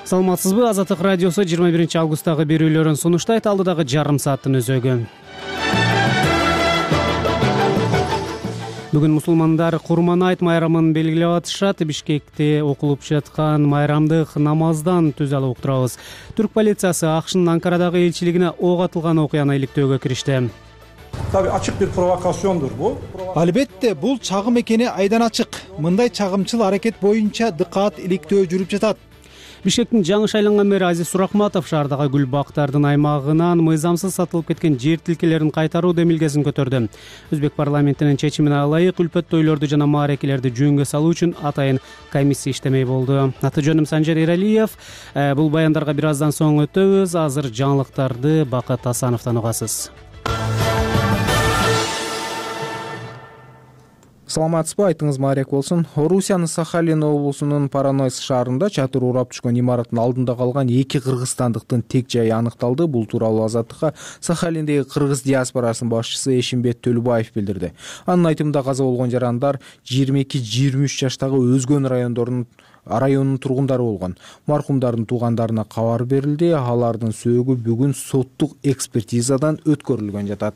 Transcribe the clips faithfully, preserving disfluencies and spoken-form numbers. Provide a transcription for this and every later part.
Саламатсызбы? Азаттык радиосу жыйырма биринчи августтагы берүүлөрүн сунуштайт. Алдыдагы жарым сааттын өзөгү. Бүгүн мусулмандар Курман айт майрамын белгилеп атышат. Бишкекте окулуп жаткан майрамдык намаздан түз алып уктурабыз. Түрк полициясы АКШнын Анкарадагы элчилигине ок атылган окуяны иликтөөгө киришти. Tabii açık bir provokasyondur bu. Албетте, бул чагым экени айдан ачык. Мындай чагымчыл аракет боюнча дыкаат иликтөө жүрүп жатат. Бишкектин жаңы шайланган мэри Азиз Суракматов шаардагы гүл бактардын аймагынан мыйзамсыз сатылып кеткен жер тилкелерин кайтаруу демилгесин көтөрдү. Өзбек парламентинин чечимине ылайык үлпөт тойлорду жана мааракелерди жөнгө салуу үчүн атайын комиссия иштемей болду. Аты жөнүм Санжар Эралиев. Бул баяндарга бир аздан соң өтөбүз. Азыр жаңылыктарды Бакыт Асановдон угасыз. Саламатсызбы, айтыңыз маарек болсун. Орусиянын Сахалин облусунун Паранойск шаарында чатыр урап түшкөн имараттын алдында калган эки кыргызстандыктын тек жайы аныкталды. Бул тууралуу Азаттыкка Сахалиндеги кыргыз диаспорасынын башчысы Эшимбет Төлөбаев билдирди. Анын айтымында каза болгон жарандар жыйырма эки жыйырма үч жаштагы Өзгөн райондорунун районунун тургундары болгон. Маркумдардын туугандарына кабар берилди. Алардын сөөгү бүгүн соттук экспертизадан өткөрүлгөн жатат.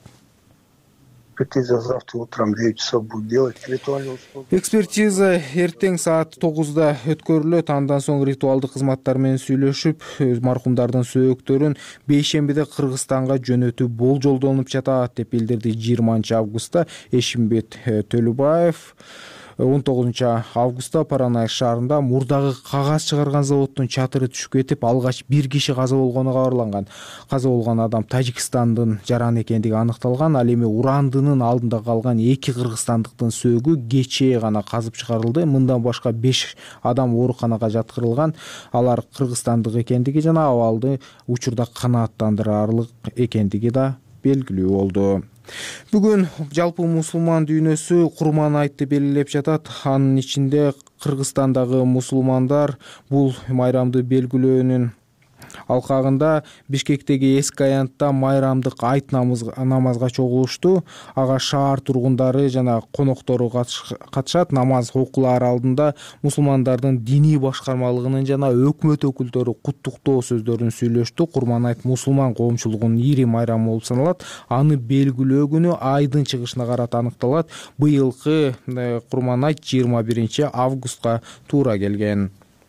Экспертиза завтра утром в девять часов будет делать ритуальную услугу. Экспертиза эртең саат тогузда өткөрүлөт. Андан соң ритуалдык кызматтар менен сүйлөшүп, маркумдардын сөөктөрүн бейшембиде Кыргызстанга жөнөтүү болжолдонуп жатат деп билдирди жыйырманчы августта Эшимбет Төлөбаев. он тогузунчу августта Паранойск шаарында мурдагы кагаз чыгарган заводдун чатыры түшүп кетип, алгач бир киши каза болгону кабарланган. Каза болгон адам Тажикстандын жараны экендиги аныкталган. Ал эми урандынын алдында калган эки кыргызстандыктын сөөгү кечээ гана казып чыгарылды. Мындан башка беш адам ооруканага жаткырылган. Алар кыргызстандык экендиги жана абалды учурда канааттандырарлык экендиги да белгилүү болду. Бүгүн жалпы мусулман дүйнөсү Курман айтты белгилеп жатат. Анын ичинде Кыргызстандагы мусулмандар бул майрамды белгилөөнүн алкагында Бишкектеги эски аянтта майрамдык айт намазга чогулушту. Ага шаар тургундары жана коноктору катышат. Намаз окулар алдында мусулмандардын диний башкармалыгынын жана өкмөт өкүлдөрү куттуктоо сөздөрүн сүйлөштү. Курман айт мусулман коомчулугунун ири майрамы болуп саналат. Аны белгилөө күнү айдын чыгышына карата аныкталат. Быйылкы Курман айт жыйырма биринчи августка туура келген.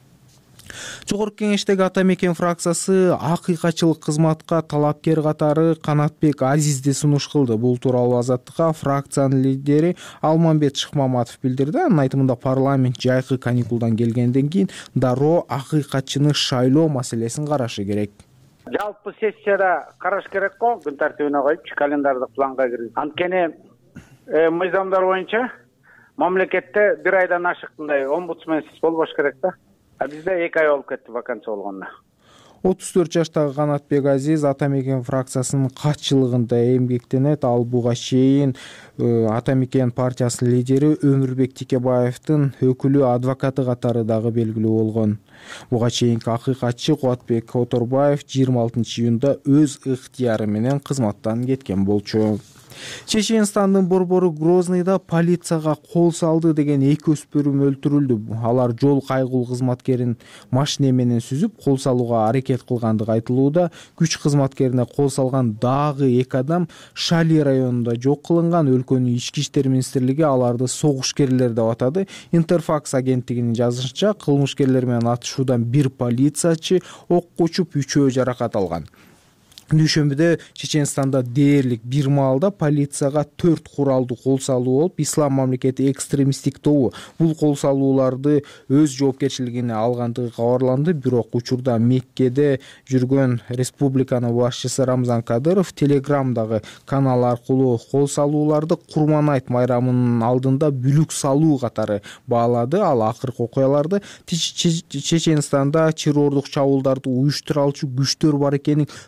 Жогорку кеңештеги Ата Мекен фракциясы акыйкатчылык кызматка талапкер катары Канатбек Азизди сунуш кылды. Бул тууралуу Азаттыкка фракциянын лидери Алмамбет Шыкмаматов билдирди. Анын айтымында парламент жайкы каникулдан келгенден кийин дароо акыйкатчыны шайлоо маселесин карашы керек. Жалпы сессияда караш керек го, күн тартибине коюп, календардык планга киргиз. Анткени мыйзамдар боюнча мамлекетте бир айдан ашыктындай омбудсменсиз болбош керек да. А бизде эки ай болуп кетти вакансия болгонуна. отуз төрт жаштагы Канатбек Азиз Ата Мекен фракциясынын катчылыгында эмгектенет. Ал буга чейин Ата Мекен партиясынын лидери Өмүрбек Тикебаевдин өкүлү адвокаты катары дагы белгилүү болгон. Буга чейинки акыйкатчы Кубатбек Оторбаев жыйырма алтынчы июнда өз ыктыяры менен кызматтан кеткен болчу. Чеченстандын борбору Грозныйда полицияга кол салды деген эки өспүрүм өлтүрүлдү. Алар жол кайгыл кызматкерин машина менен сүзүп, кол салууга аракет кылгандыгы айтылууда. Күч кызматкерине кол салган дагы эки адам Шали районунда жок кылынган. Өлкөнүн ички иштер министрлиги аларды согушкерлер деп атады. Интерфакс агенттигинин жазышынча, кылмышкерлер менен атышуудан бир полициячы окко учуп, үчөө жаракат алган. Дүйшөмбүдө Чеченстанда дээрлик бир маалда полицияга төрт куралдуу кол салуу болуп, Ислам мамлекети экстремисттик тобу бул кол салууларды өз жоопкерчилигине алгандыгы кабарланды. Бирок учурда Меккеде жүргөн республиканын башчысы Рамзан Кадыров Телеграмдагы канал аркылуу кол салууларды Курман айт майрамынын алдында бүлүк салуу катары баалады. Ал акыркы окуяларды Чеченстанда террордук чабуулдарды уюштуралчу күчтөр бар экенин көрсөтүү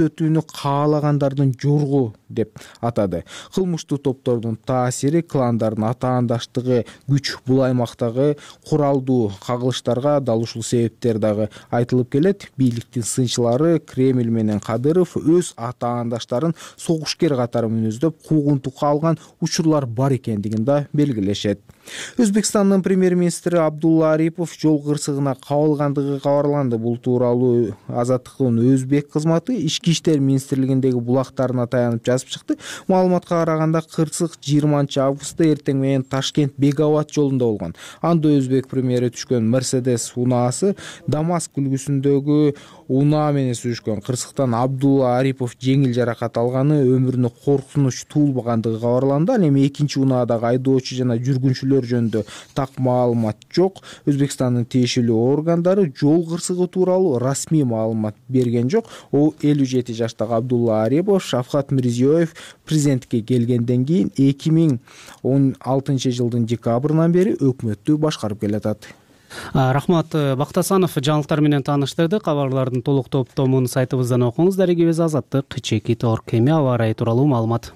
көрсөтүүнү каалагандардын жоргу деп атады. Кылмыштуу топтордун таасири, кландардын атаандаштыгы, күч бул аймактагы куралдуу кагылыштарга дал ушул себептер дагы айтылып келет. Бийликтин сынчылары Кремль менен Кадыров өз атаандаштарын согушкер катары мүнөздөп куугунтукка алган учурлар бар экендигин да белгилешет. Өзбекстандын премьер-министри Абдулла Арипов жол кырсыгына кабылгандыгы кабарланды. Бул тууралуу Азаттыктын өзбек кызматы Ички иштер министрлигиндеги булактарына таянып жазып чыкты. Маалыматка караганда кырсык жыйырманчы августта эртең менен Ташкент Беговат жолунда болгон. Анда өзбек премьери түшкөн Мерседес унаасы Дамаск үлгүсүндөгү унаа менен сүзүшкөн. Кырсыктан Абдулла Арипов жеңил жаракат алганы, өмүрүнө коркунуч туулбагандыгы кабарланды. Ал эми экинчи унаадагы айдоочу жана жүргүнчүлөр жөнүндө так маалымат жок. Өзбекстандын тиешелүү органдары жол кырсыгы тууралуу расмий маалымат берген жок. О элүү жети жаштагы Абдулла Арипов Шавкат Мирзиёев президенттикке келгенден кийин эки миң он алтынчы жылдын декабрынан бери өкмөттү башкарып келатат. Рахмат Бактасанов жаңылыктар менен тааныштырды. Кабарлардын толук топтомун сайтыбыздан окуңуз. Дарегибиз Азаттык чекит орг эми аба ырайы тууралуу маалымат.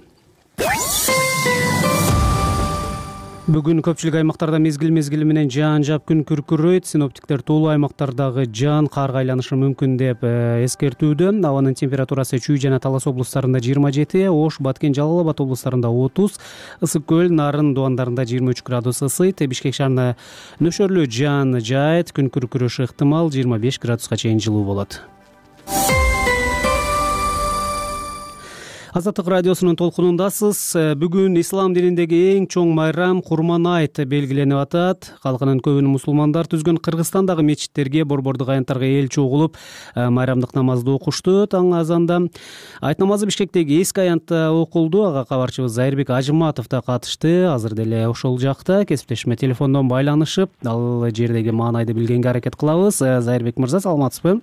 Бүгүн көпчүлүк аймактарда мезгил мезгили менен жаан жаап күн күркүрөйт. Синоптиктер тоолуу аймактардагы жаан карга айланышы мүмкүн деп эскертүүдө. Абанын температурасы Чүй жана Талас облустарында жыйырма жети, Ош, Баткен, Жалал Абад облустарында отуз, Ысык көл, Нарын, Дубандарында жыйырма үч градус ысыйт. Бишкек шаарында нөшөрлүү жаан жаайт, күн күркүрөшү ыктымал, жыйырма беш градуска чейин жылуу болот. Азаттык радиосунун толкунундасыз. Бүгүн ислам дининдеги эң чоң майрам Курман айт белгиленип атат. Калкынын көбүн мусулмандар түзгөн Кыргызстандагы мечиттерге, борбордук аянттарга эл чогулуп майрамдык намазды окушту. Таң азанда айт намазы Бишкектеги эски аянтта окулду. Ага кабарчыбыз Зайырбек Ажыматов да катышты. Азыр деле ошол жакта кесиптешиме телефондон байланышып, ал жердеги маанайды билгенге аракет кылабыз. Зайырбек мырза, саламатсызбы?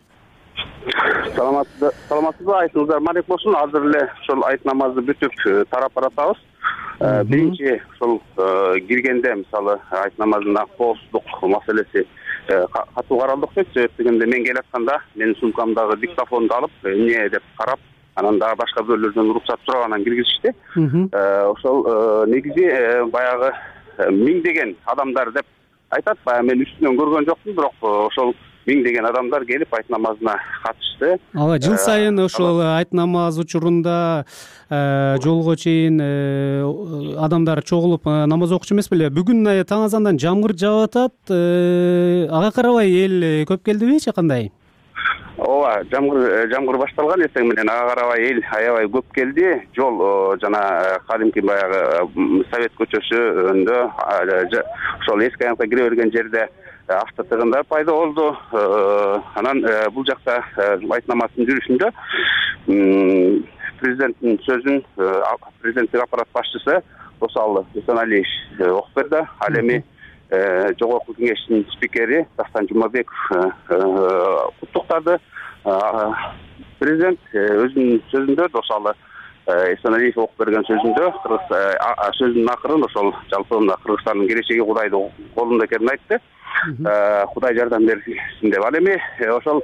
Саламатсызбы, айтыңыздар маек болсун. Азыр эле ошол айт намазы бүтүп тарап баратабыз. Биринчи ошол киргенде мисалы айт намазына коопсуздук маселеси катуу каралдык дейт. Себеп дегенде мен келатканда менин сумкамдагы диктофонду алып, эмне деп карап, анан дагы башка бирөөлөрдөн уруксат сурап анан киргизишти. Ошол негизи баягы миңдеген адамдар деп айтат. Баягы мен үстүнөн көргөн жокмун, бирок ошол миңдеген адамдар келип айт намазына катышты. Ала жыл сайын ошол айт намаз учурунда жолго чейин адамдар чогулуп намаз окучу эмес беле? Бүгүн таң азандан жамгыр жаап атат. Ага карабай эл көп келдиби, кандай? Ооба, жамгыр жамгыр башталган эртең менен. Ага карабай эл аябай көп келди. Жол жана кадимки баягы Совет көчөсүндө ошол эски аянтка кире берген жерде автотыгындар пайда болду. Анан бул жакта айт намазынын жүрүшүндө президенттин сөзүн президенттик аппарат башчысы Досалы Эсеналиев окуп берди. Ал эми жогорку кеңештин спикери Дастан Жумабеков куттуктады. Президент өзүнүн сөзүндө Досалы Эсеналиев окуп берген сөзүндө сөзүнүн акырын ошол жалпы мына Кыргызстандын келечеги Кудайдын колунда экенин айтты. Кудай жардам берсин деп. Ал эми ошол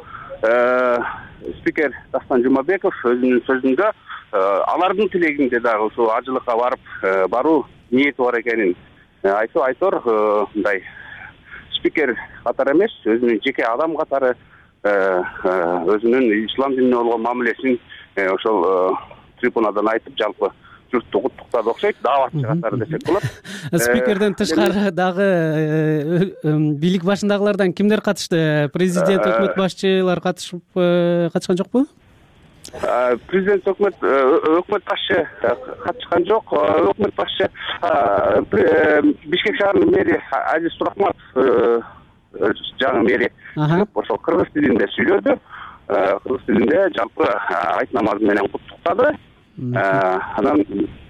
спикер Дастан Жумабеков өзүнүн сөзүндө алардын тилегинде дагы ушул ажылыкка барып баруу ниети бар экенин айтып, айтор мындай спикер катары эмес, өзүнүн жеке адам катары өзүнүн ислам динине болгон мамилесин ошол трибунадан айтып, жалпы журтту куттуктады окшойт, дааватчы катары десек болот. Спикерден тышкары дагы бийлик башындагылардан кимдер катышты? Президент, өкмөт башчылар катышып катышкан жокпу? Президент, өкмөт өкмөт башчы катышкан жок. Өкмөт башчы Бишкек шаарынын мэри Азиз Суракматов жаңы мэри ошол кыргыз тилинде сүйлөдү. Кыргыз тилинде жалпы айт намазы менен куттуктады. Анан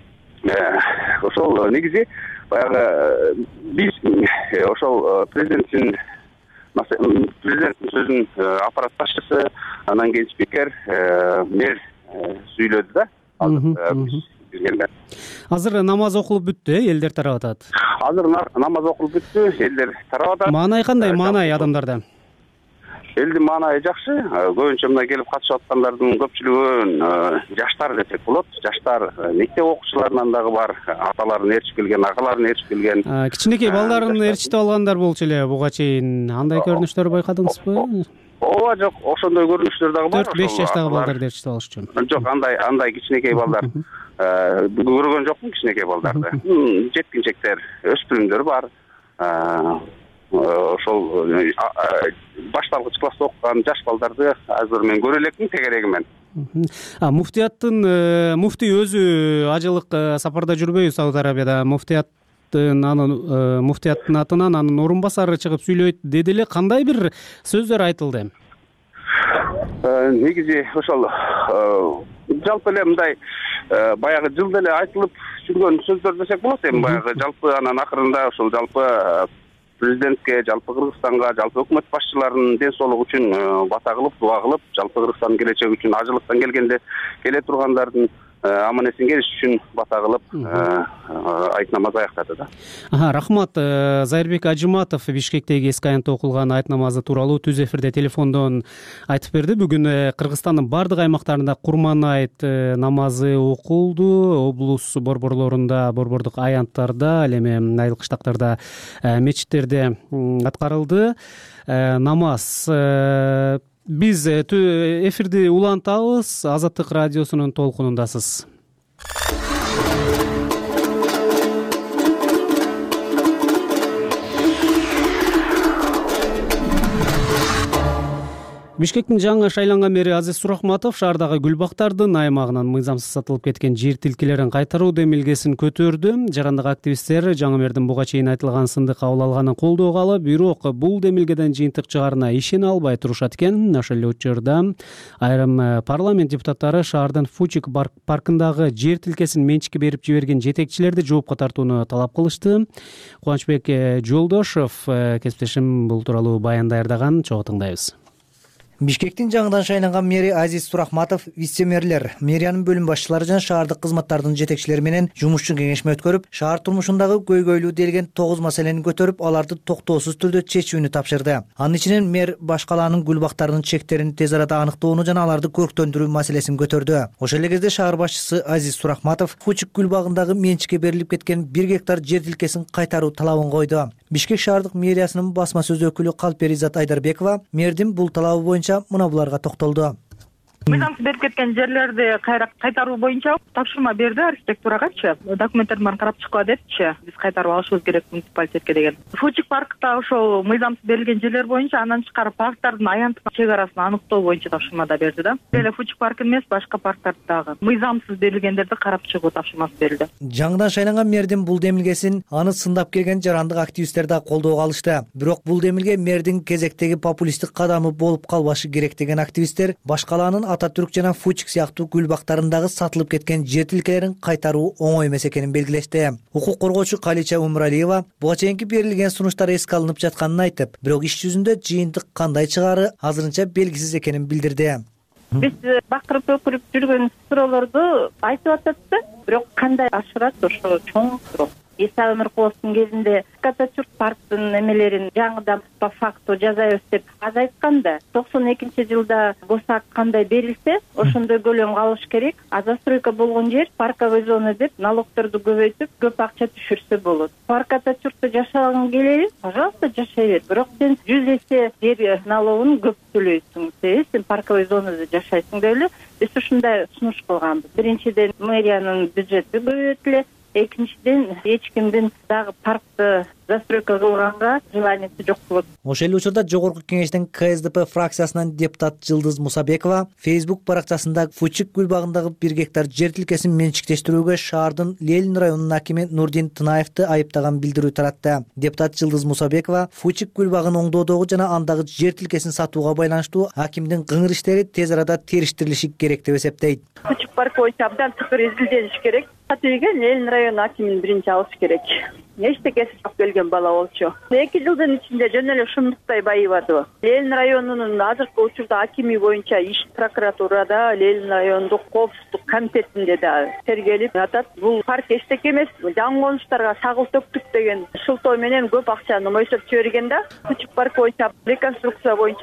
ошол негизи баягы биз ошол президенттин президенттин сөзүн аппарат башчысы, анан кийин спикер, мэр сүйлөдү да. Азыр намаз окулуп бүттү, элдер тарап атат. Азыр намаз окулуп бүттү, элдер тарап атат. Маанай кандай, маанай адамдарда? элдин маанайы жакшы. Көбүнчө мына келип катышып аткандардын көпчүлүгү жаштар десек болот. Жаштар мектеп окуучуларынан дагы бар, аталарын ээрчип келген, агаларын ээрчип келген. Кичинекей балдарын ээрчитип алгандар болчу эле буга чейин. Андай көрүнүштөр байкадыңызбы? Ооба, жок, ошондой көрүнүштөр дагы бар. төрт беш жаштагы балдарды ээрчитип алышчу. Жок, андай андай кичинекей балдар көргөн жокмун кичинекей балдарды. Жеткинчектер, өспүрүмдөр бар. Ошол башталгыч класста окуган жаш балдарды азыр мен көрө элекмин тегереги менен. Муфтияттын муфтий өзү ажылык сапарда жүрбөйбү Сауд Арабияда? Муфтияттын анын муфтияттын атынан анын орун басары чыгып сүйлөйт деди эле. Кандай бир сөздөр айтылды? Негизи ошол жалпы эле мындай баягы жылда эле айтылып жүргөн сөздөр десек болот. Эми баягы жалпы анан акырында ошол жалпы президентке, жалпы Кыргызстанга, жалпы өкмөт башчыларынын ден соолугу үчүн бата кылып, дуа кылып, жалпы Кыргызстандын келечеги үчүн ажылыктан келгенде келе тургандардын аман эсен келиш үчүн бата кылып айт намаз аяктады да. Рахмат. Зайырбек Ажыматов Бишкектеги эски аянтта окулган айт намазы тууралуу түз эфирде телефондон айтып берди. Бүгүн Кыргызстандын бардык аймактарында Курман айт намазы окулду. Облус борборлорунда, борбордук аянттарда, ал эми айыл кыштактарда, мечиттерде аткарылды намаз. Биз эфирди улантабыз. Азаттык радиосунун толкунундасыз. Бишкектин жаңы шайланган мэри Азиз Сурахматов шаардагы гүлбактардын аймагынан мыйзамсыз сатылып кеткен жер тилкелерин кайтаруу демилгесин көтөрдү. Жарандык активисттер жаңы мэрдин буга чейин айтылган сынды кабыл алганын колдоого алып, бирок бул демилгеден жыйынтык чыгаарына ишене албай турушат экен. Ошол эле учурда айрым парламент депутаттары шаардын Фучик паркындагы жер тилкесин менчикке берип жиберген жетекчилерди жоопко тартууну талап кылышты. Кубанычбек Жолдошов кесиптешим бул тууралуу баян даярдаган, чогуу тыңдайбыз. Бишкектин жаңыдан шайланган мэри Азиз Сурахматов вице-мэрлер, мэриянын бөлүм башчылары жана шаардык кызматтардын жетекчилери менен жумушчу кеңешме өткөрүп, шаар турмушундагы көйгөйлүү делген тогуз маселени көтөрүп, аларды токтоосуз түрдө чечүүнү тапшырды. Анын ичинен мэр баш калаанын гүлбактарынын чектерин тез арада аныктоону жана аларды көрктөндүрүү маселесин көтөрдү. Ошол эле кезде шаар башчысы Азиз Сурахматов Фучик гүлбагындагы менчикке берилип кеткен бир гектар жер тилкесин кайтаруу талабын койду. Бишкек шаардык мэриясынын басма сөз өкүлү Калперизат Айдарбекова мэрдин бул талабы боюнча мына буларга токтолду. Мыйзамсыз берип кеткен жерлерди кайра кайтаруу боюнча тапшырма берди архитектурагачы. Документтерди баарын карап чыккыла депчи. Биз кайтарып алышыбыз керек муниципалитетке деген. Фучик паркта ошол мыйзамсыз берилген жерлер боюнча андан тышкары парктардын аянтык чек арасын аныктоо боюнча тапшырмада берди да. Эле Фучик парк эмес, башка парктарды дагы мыйзамсыз берилгендерди карап чыгуу тапшырмасы берилди. Жаңыдан шайланган мэрдин бул демилгесин аны сындап келген жарандык активисттер да колдоого алышты. Бирок бул демилге мэрдин кезектеги популисттик кадамы болуп калбашы керек деген активисттер баш калаанын Ататүрк жана Фучик сыяктуу гүлбактарындагы сатылып кеткен жер тилкелерин кайтаруу оңой эмес экенин белгилешти. Укук коргоочу Калича Умралиева буга чейинки берилген сунуштар эске алынып жатканын айтып, бирок иш жүзүндө жыйынтык кандай чыгаары азырынча белгисиз экенин билдирди. Биз бактырып өкүрүп жүргөн суроолорду айтып атат да, бирок кандай ашырат ошо чоң суроо. Иса Өмүркуловдун кезинде Ататүрк парктын эмелерин жаңыдан по факту жазайбыз деп аз айткан да. токсон экинчи жылда Босак кандай берилсе, ошондой көлөм калыш керек. А застройка болгон жер парковый зона деп налогторду көбөйтүп, көп акча түшүрсө болот. Парк Ататүрктө жашагың келеби? Пожалуйста, жашай бер. Бирок сен жүз эсе жер налогун көп төлөйсүң. Сен парковый зонада жашайсың деп эле биз ушундай сунуш кылганбыз. Биринчиден мэриянын бюджети көбөйтүлө. Экинчиден эч кимдин дагы паркты застройка кылганга желаниясы жок болот. Ошол эле учурда жогорку кеңештин Ка Эс Де Пе фракциясынан депутат Жылдыз Мусабекова Facebook баракчасында Фучик гүлбагындагы бир гектар жер тилкесин менчиктештирүүгө шаардын Ленин районунун акими Нурдин Тынаевди айыптаган билдирүү таратты. Депутат Жылдыз Мусабекова Фучик гүлбагын оңдоодогу жана андагы жер тилкесин сатууга байланыштуу акимдин кыңыр иштери тез арада териштирилиши керек деп эсептейт. Фучик парк боюнча абдан тыкыр изилдениш керек. Атыйга Ленин району акимин биринчи алыш керек. Эчтекеси жок келген бала болчу. эки жылдын ичинде жөн эле шумдуктай байып атты. Ленин районунун азыркы учурда акими боюнча иш прокуратурада, Ленин райондук коопсуздук комитетинде да тергелип атат. Бул парк эчтеке эмес, жаңы конуштарга сагыл төктүк деген шылтоо менен көп акчаны мойсоп жиберген да. Фучик парк боюнча реконструкция боюнча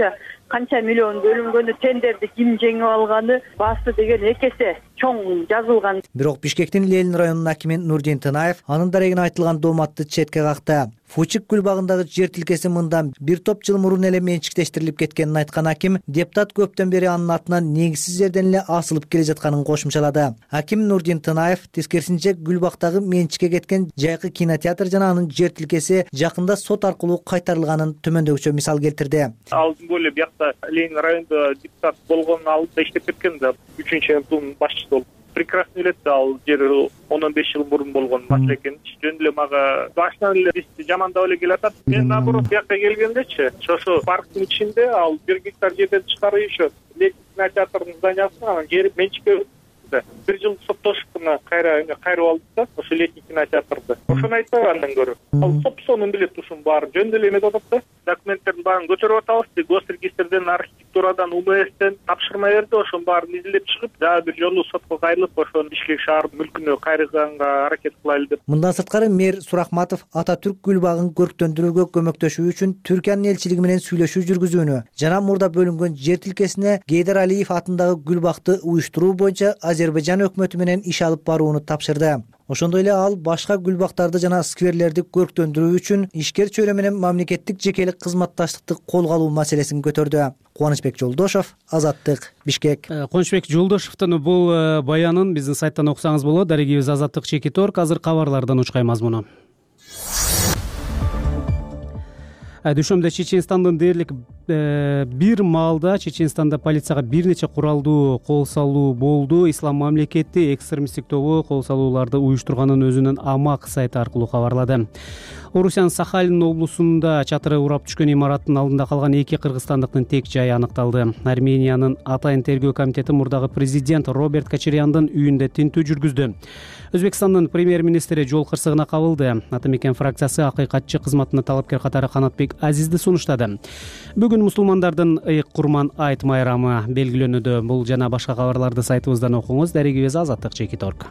канча миллион бөлүнгөнү, тендерди ким жеңип алганы басты деген эки эсе чоң жазылган. Бирок Бишкектин Ленин районунун акими Нурдин Тынаев анын дарегине айтылган дооматты четке какты. Фучик гүл багындагы жер тилкеси мындан бир топ жыл мурун эле менчиктештирилип кеткенин айткан аким, депутат көптөн бери анын атынан негизсиз жерден эле асылып келе жатканын кошумчалады. Аким Нурдин Тынаев тескерисинче гүл бактагы менчикке кеткен жайкы кинотеатр жана анын жер тилкеси жакында сот аркылуу кайтарылганын төмөндөгүчө мисал келтирди. Алдын бөлө биякта Ленин районунда депутат болгонун алдында иштеп кеткен да үчүнчү МТУнун башчысы болуп. Прекрасно билет, ал жер он беш жыл мурун болгон маселе экен. Жөн эле мага башынан эле бизди жамандап эле келатат. Мен наоборот биякка келгендечи, ошо парктын ичинде ал бир гектар жерден тышкары еще кинотеатрдын зданиясы, анан жери менчикке бир жыл соттошуп мына кайра кайрып алдык да, ошо летний кинотеатрды. Ошону айтпагандан көрө. Ал собственный билет ушун баары жөн эле эмет атат да. Документтердин баарын көтөрүп атабыз, госрегистрден, архитектурадан, УМСтен тапшырма берди, ошонун баарын изилеп чыгып, дагы бир жолу сотко кайрылып, ошону Бишкек шаардын мүлкүнө кайрылганга аракет кылайлы деп. Мындан сырткары мэр Сурахматов Ататүрк гүл багын көрктөндүрүүгө көмөктөшүү үчүн Түркиянын элчилиги менен сүйлөшүү жүргүзүүнү жана мурда бөлүнгөн жер тилкесине Гейдар Алиев атындагы гүл бакты уюштуруу боюнча Азербайжан өкмөтү менен иш алып барууну тапшырды. Ошондой эле ал башка гүл бактарды жана скверлерди көрктөндүрүү үчүн ишкер чөйрө менен мамлекеттик жекелик кызматташтыкты колго алуу маселесин көтөрдү. Кубанычбек Жолдошов, Азаттык, Бишкек. Кубанычбек Жолдошовдун бул баянын биздин сайттан окусаңыз болот. Дарегибиз Азаттык Чекит орг. Азыр кабарлардан учкай мазмуну. Дүшөмдө Чеченстандын дээрлик бир маалда Чеченстанда полицияга бир нече куралдуу кол салуу болду. Ислам мамлекети экстремисттик тобу кол салууларды уюштурганын өзүнүн Амак сайты аркылуу кабарлады. Орусиянын Сахалин облусунда чатыры урап түшкөн имараттын алдында калган эки кыргызстандыктын тек жайы аныкталды. Армениянын Атайын тергөө комитети мурдагы президент Роберт Кочаряндын үйүндө тинтүү жүргүздү. Өзбекстандын премьер-министри жол кырсыгына кабылды. Ата мекен фракциясы акыйкатчы кызматына талапкер катары Канатбек Азизди сунуштады. Бүгүн мусулмандардын ыйык курман айт майрамы белгилөнүүдө. Бул жана башка кабарларды сайтыбыздан окуңуз. Дарегибиз Азаттык Чекит орг.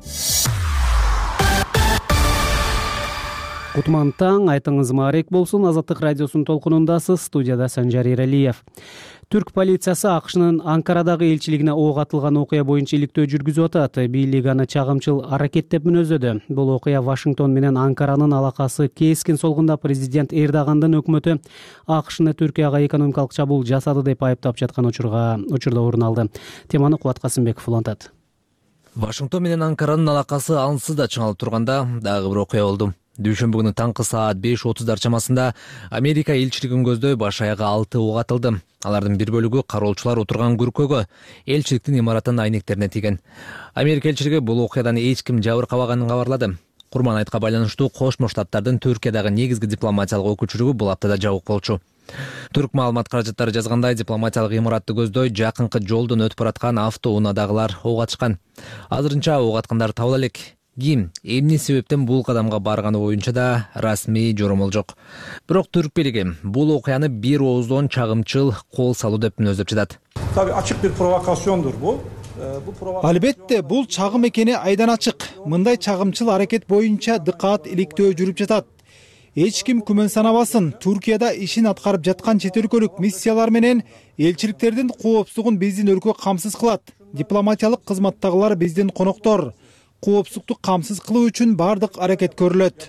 Кутман таң, айтыңыз маарек болсун. Азаттык радиосунун толкунундасыз. Студияда Санжар Эралиев. Түрк полициясы АКШнын Анкарадагы элчилигине ок атылган окуя боюнча иликтөө жүргүзүп атат. Бийлик аны чагымчыл аракет деп мүнөздөдү. Бул окуя Вашингтон менен Анкаранын алакасы кескин солгунда президент Эрдогандын өкмөтү АКШны Түркияга экономикалык чабуул жасады деп айыптап жаткан учурга учурда орун алды. Теманы Кубат Касымбеков улантат. Вашингтон менен Анкаранын алакасы ансыз да чыңалып турганда дагы бир окуя болду. Дүйшөмбү күнү таңкы саат беш отуздар чамасында Америка элчилигин көздөй баш аягы алты ок атылды. Алардын бир бөлүгү кароолчулар отурган күркөгө, элчиликтин имараттын айнектерине тийген. Америка элчилиги бул окуядан эч ким жабыркабаганын кабарлады. Курман айтка байланыштуу Кошмо Штаттардын Түркиядагы негизги дипломатиялык өкүлчүлүгү бул аптада жабык болчу. Түрк маалымат каражаттары жазгандай, дипломатиялык имаратты көздөй жакынкы жолдон өтүп бараткан автоунаадагылар ок атышкан. Азырынча ок аткандар табыла элек. Ким, эмне себептен бул кадамга барганы боюнча да расмий жоромол жок. Бирок түрк бийлиги бул окуяны бир ооздон чагымчыл кол салуу деп мүнөздөп жатат. Tabii açık bir provokasyondur bu. Албетте, бул чагым экени айдан ачык. Мындай чагымчыл аракет боюнча дыкаат иликтөө жүрүп жатат. Эч ким күмөн санабасын. Түркияда ишин аткарып жаткан чет өлкөлүк миссиялар менен элчиликтердин коопсуздугун биздин өлкө камсыз кылат. Дипломатиялык кызматтагылар биздин коноктор. Коопсуздукту камсыз кылуу үчүн бардык аракет көрүлөт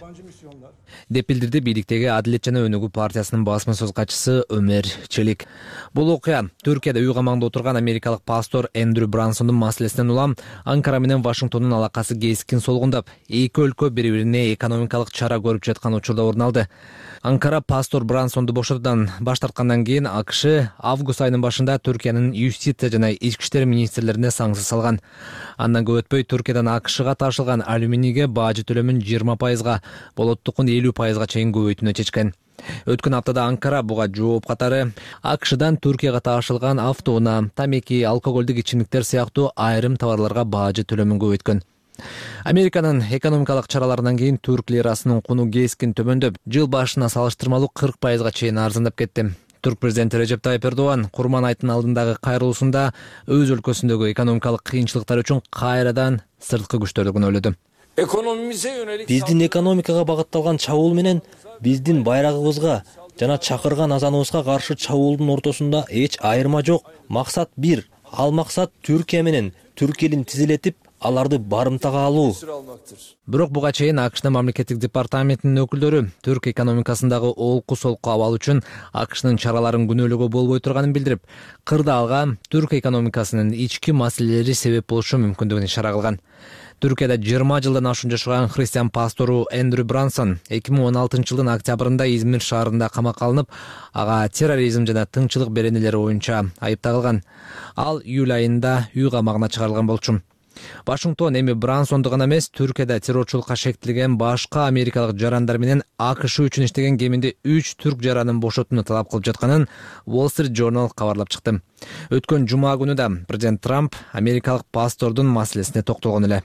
деп билдирди бийликтеги Адилет жана Өнүгүү партиясынын басма сөз катчысы Өмер Челик. Бул окуя Түркияда үй камагында отурган америкалык пастор Эндрю Брансондун маселесинен улам Анкара менен Вашингтондун алакасы кескин солгундап, эки өлкө бири-бирине экономикалык чара көрүп жаткан учурда орун алды. Анкара пастор Брансонду бошотуудан баш тарткандан кийин АКШ август айынын башында Түркиянын юстиция жана ички иштер министрлерине саңсыз салган. Андан көп өтпөй Түркиядан АКШга ташылган алюминийге бажы төлөмүн жыйырма пайызга, болоттукун элүү пайызга чейин көбөйтүүнү чечкен. Өткөн аптада Анкара буга жооп катары АКШдан Түркияга ташылган автоунаа, тамеки, алкоголдук ичимдиктер сыяктуу айрым товарларга бажы төлөмүн көбөйткөн. Американын экономикалык чараларынан кийин түрк лирасынын куну кескин төмөндөп, жыл башына салыштырмалуу кырк пайызга чейин арзандап кетти. Түрк президенти Режеп Тайып Эрдоган Курман айтын алдындагы кайрылуусунда өз өлкөсүндөгү экономикалык кыйынчылыктар үчүн кайрадан сырткы күчтөрдү күнөөлөдү. Биздин экономикага багытталган чабуул менен биздин байрагыбызга, жана чакырган азаныбызга каршы чабуулдун ортосунда эч айырма жок. Максат бир. Ал максат Түркия менен түрк элин тизилетип, аларды барымтага алуу. Бирок буга чейин АКШнын мамлекеттик департаментинин өкүлдөрү түрк экономикасындагы олку солку абал үчүн АКШнын чараларын күнөөлөөгө болбой турганын билдирип, кырда алга түрк экономикасынын ички маселелери себеп болушу мүмкүндүгүн ишара кылган. Түркияда жыйырма жылдан ашуун жашаган христиан пастору Эндрю Брансон эки миң он алтынчы жылдын октябрында Измир шаарында камакка алынып, ага терроризм жана тынччылык беренелери боюнча айыпталган. Ал июль айында үй камагына чыгарылган болчу. Вашингтон эми Брансонду гана эмес, Түркияда террорчулукка шектелген башка америкалык жарандар менен АКШ үчүн иштеген кеминде үч түрк жаранын бошотууну талап кылып жатканын Wall Street Journal кабарлап чыкты. Өткөн жума күнү да президент Трамп америкалык пастордун маселесине токтолгон эле.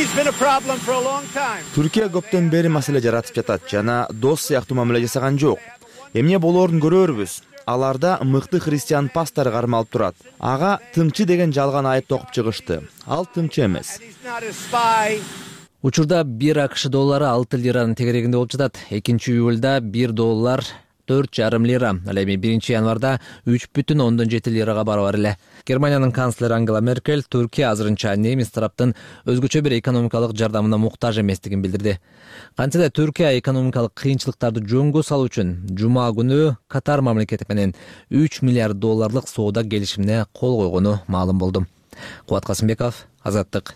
Түркия көптөн бери маселе жаратып жатат жана дос сыяктуу мамиле жасаган жок. Эмне болоорун көрөрбүз. Аларда мыкты христиан пастор кармалып турат. Ага тыңчы деген жалган айып токуп чыгышты. Ал тыңчы эмес. Учурда бир АКШ доллары алты лиранын тегерегинде болуп жатат. экинчи июлда бир доллар төрт жарым лира, ал эми биринчи январда үч бүтүн ондон жети лирага барабар эле. Германиянын канцлери Ангела Меркель Түркия азырынча немис тараптын өзгөчө бир экономикалык жардамына муктаж эместигин билдирди. Кантсе да Түркия экономикалык кыйынчылыктарды жөнгө салуу үчүн жума күнү Катар мамлекети менен үч миллиард долларлык соода келишимине кол койгону маалым болду. Кубат Касымбеков, Азаттык.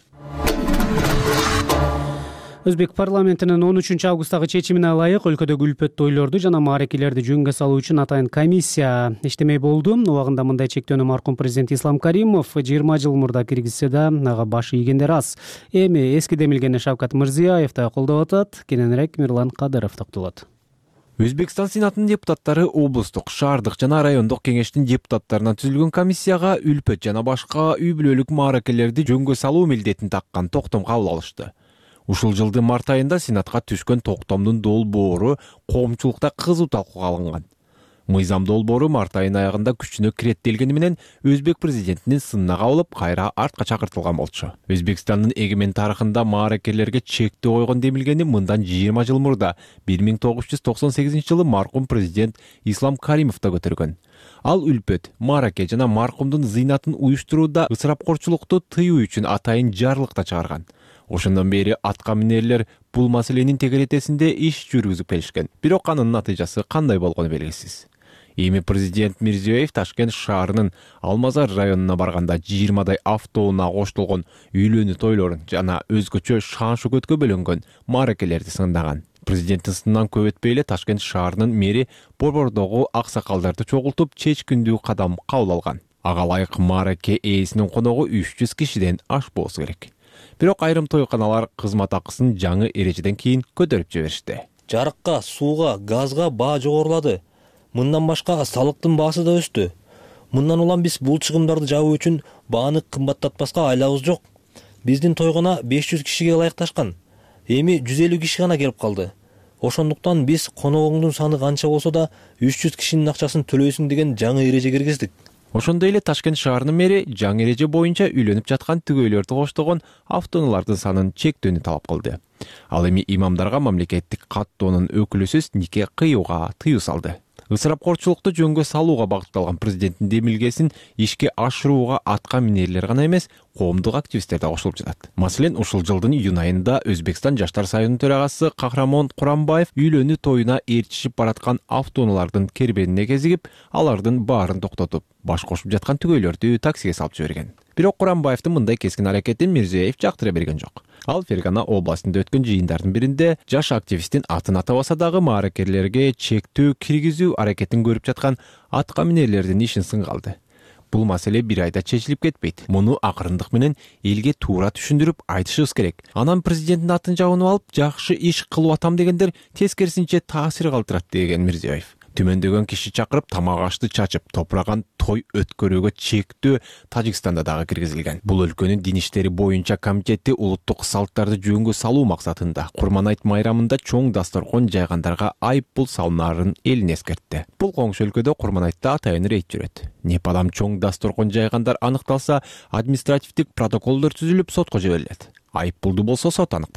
Өзбек парламентинин он үчүнчү августтагы чечимине ылайык өлкөдөгү үлпөт тойлорду жана мааракелерди жөнгө салуу үчүн атайын комиссия иштемей болду. Убагында мындай чектөөнү маркум президент Ислам Каримов жыйырма жыл мурда киргизсе да, ага баш ийгендер аз. Эми эски демилгени Шавкат Мирзиёев да колдоп атат. Кененирээк Мирлан Кадыров токтолот. Өзбекстан Сенатынын депутаттары облустук, шаардык жана райондук кеңештин депутаттарынан түзүлгөн комиссияга үлпөт жана башка үй бүлөлүк мааракелерди жөнгө салуу милдетин таккан токтом кабыл алышты. Ушул жылдын март айында Сенатка түшкөн токтомдун долбоору коомчулукта кызуу талкууга алынган. Мыйзам долбоору март айынын аягында күчүнө кирет делгени менен Өзбек президентинин сынына кабылып, кайра артка чакыртылган болчу. Өзбекстандын эгемен тарыхында мааракелерге чектөө койгон демилгени мындан жыйырма жыл мурда бир миң тогуз жүз токсон сегизинчи жылы маркум президент Ислам Каримов да көтөргөн. Ал үлпөт, маараке жана маркумдун зыйнатын уюштурууда ысырапкорчулукту тыюу үчүн атайын жарлыкта чыгарган. Ошондон бери атка минерлер бул маселенин тегеретесинде иш жүргүзүп келишкен. Бирок анын натыйжасы кандай болгону белгисиз. Эми президент Мирзиёев Ташкент шаарынын Алмазар районуна барганда жыйырмадай автоунаа коштолгон үйлөнүү тойлорун жана өзгөчө шаан шөкөткө бөлөнгөн мааракелерди сындаган. Президенттин сынынан көп өтпөй эле Ташкент шаарынын мэри борбордогу аксакалдарды чогултуп чечкиндүү кадам кабыл алган. Ага ылайык маараке ээсинин коногу үч жүз кишиден ашпоосу керек. Бирок айрым тойканалар кызмат акысын жаңы эрежеден кийин көтөрүп жиберишти. Жарыкка, сууга, газга баа жогорулады. Мындан башка салыктын баасы да өстү. Мындан улам биз бул чыгымдарды жабуу үчүн бааны кымбаттатпаска айлабыз жок. Биздин тойгона беш жүз кишиге ылайыкташкан. Эми жүз элүү киши гана келип калды. Ошондуктан биз коногуңдун саны канча болсо да үч жүз кишинин акчасын төлөйсүң деген жаңы эреже киргиздик. Ошондой эле Ташкент шаарынын мэри жаңы эреже боюнча үйлөнүп жаткан түгөйлөрдү коштогон автоунаалардын санын чектөөнү талап кылды. Ал эми имамдарга мамлекеттик каттоонун өкүлүсүз нике кыюуга тыюу салды. Ысырапкорчулукту жөнгө салууга багытталган президенттин демилгесин ишке ашырууга атка минерлер гана эмес, коомдук активисттер да кошулуп жатат. Маселен, ушул жылдын июнь айында Өзбекстан жаштар союзунун төрагасы Кахрамон Курамбаев үйлөнүү тоюна ээрчишип бараткан автоунаалардын кербенине кезигип, алардын баарын токтотуп, баш кошуп жаткан түгөйлөрдү таксиге салып жиберген. Бирок Курамбаевдин мындай кескин аракетин Мирзиёев жактыра берген жок. Ал Фергана областында өткөн жыйындардын биринде жаш активисттин атын атабаса дагы мааракелерге чектөө киргизүү аракетин көрүп жаткан атка минерлердин ишин сынга алды. Бул маселе бир айда чечилип кетпейт. Муну акырындык менен элге туура түшүндүрүп айтышыбыз керек. Анан президенттин атын жабынып алып, жакшы иш кылып атам дегендер тескерисинче таасир калтырат деген Мирзиёев. Түмөндөгөн киши чакырып, тамак ашты чачып, топураган той өткөрүүгө чектөө Тажикстанда дагы киргизилген. Бул өлкөнүн дин иштери боюнча комитети улуттук салттарды жөнгө салуу максатында Курманайт майрамында чоң дасторкон жайгандарга айып пул салынаарын элин эскертти. Бул коңшу өлкөдө Курманайтта атайын рейд жүрөт. Непадам чоң дасторкон жайгандар аныкталса, административдик протоколдор түзүлүп сотко жиберилет. Айып пулду болсо сот аныктайт.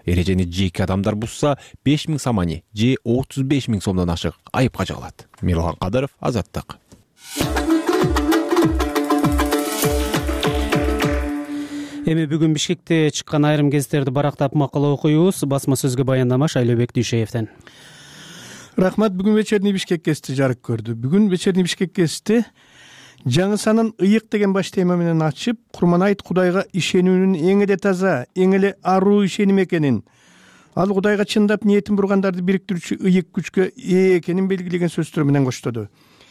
эрежени жеке адамдар бузса беш миң самани же отуз беш миң сомдон ашык айыпка жыгылат. Мирлан Кадыров, Азаттык. Эми бүгүн Бишкекте чыккан айрым гезиттерди барактап макала окуйбуз. Басма сөзгө баяндама Шайлообек Дүйшеевден. Рахмат. Бүгүн вечерний Бишкек гезити жарык көрдү. Бүгүн вечерний Бишкек гезити жаңысанын ыйык деген баш тема менен ачып, Курманайт Кудайга ишенүүнүн эң эле таза, эң эле аруу ишеним экенин, ал Кудайга чындап ниетин бургандарды бириктирүүчү ыйык күчкө ээ экенин белгилеген сөздөр менен коштоду.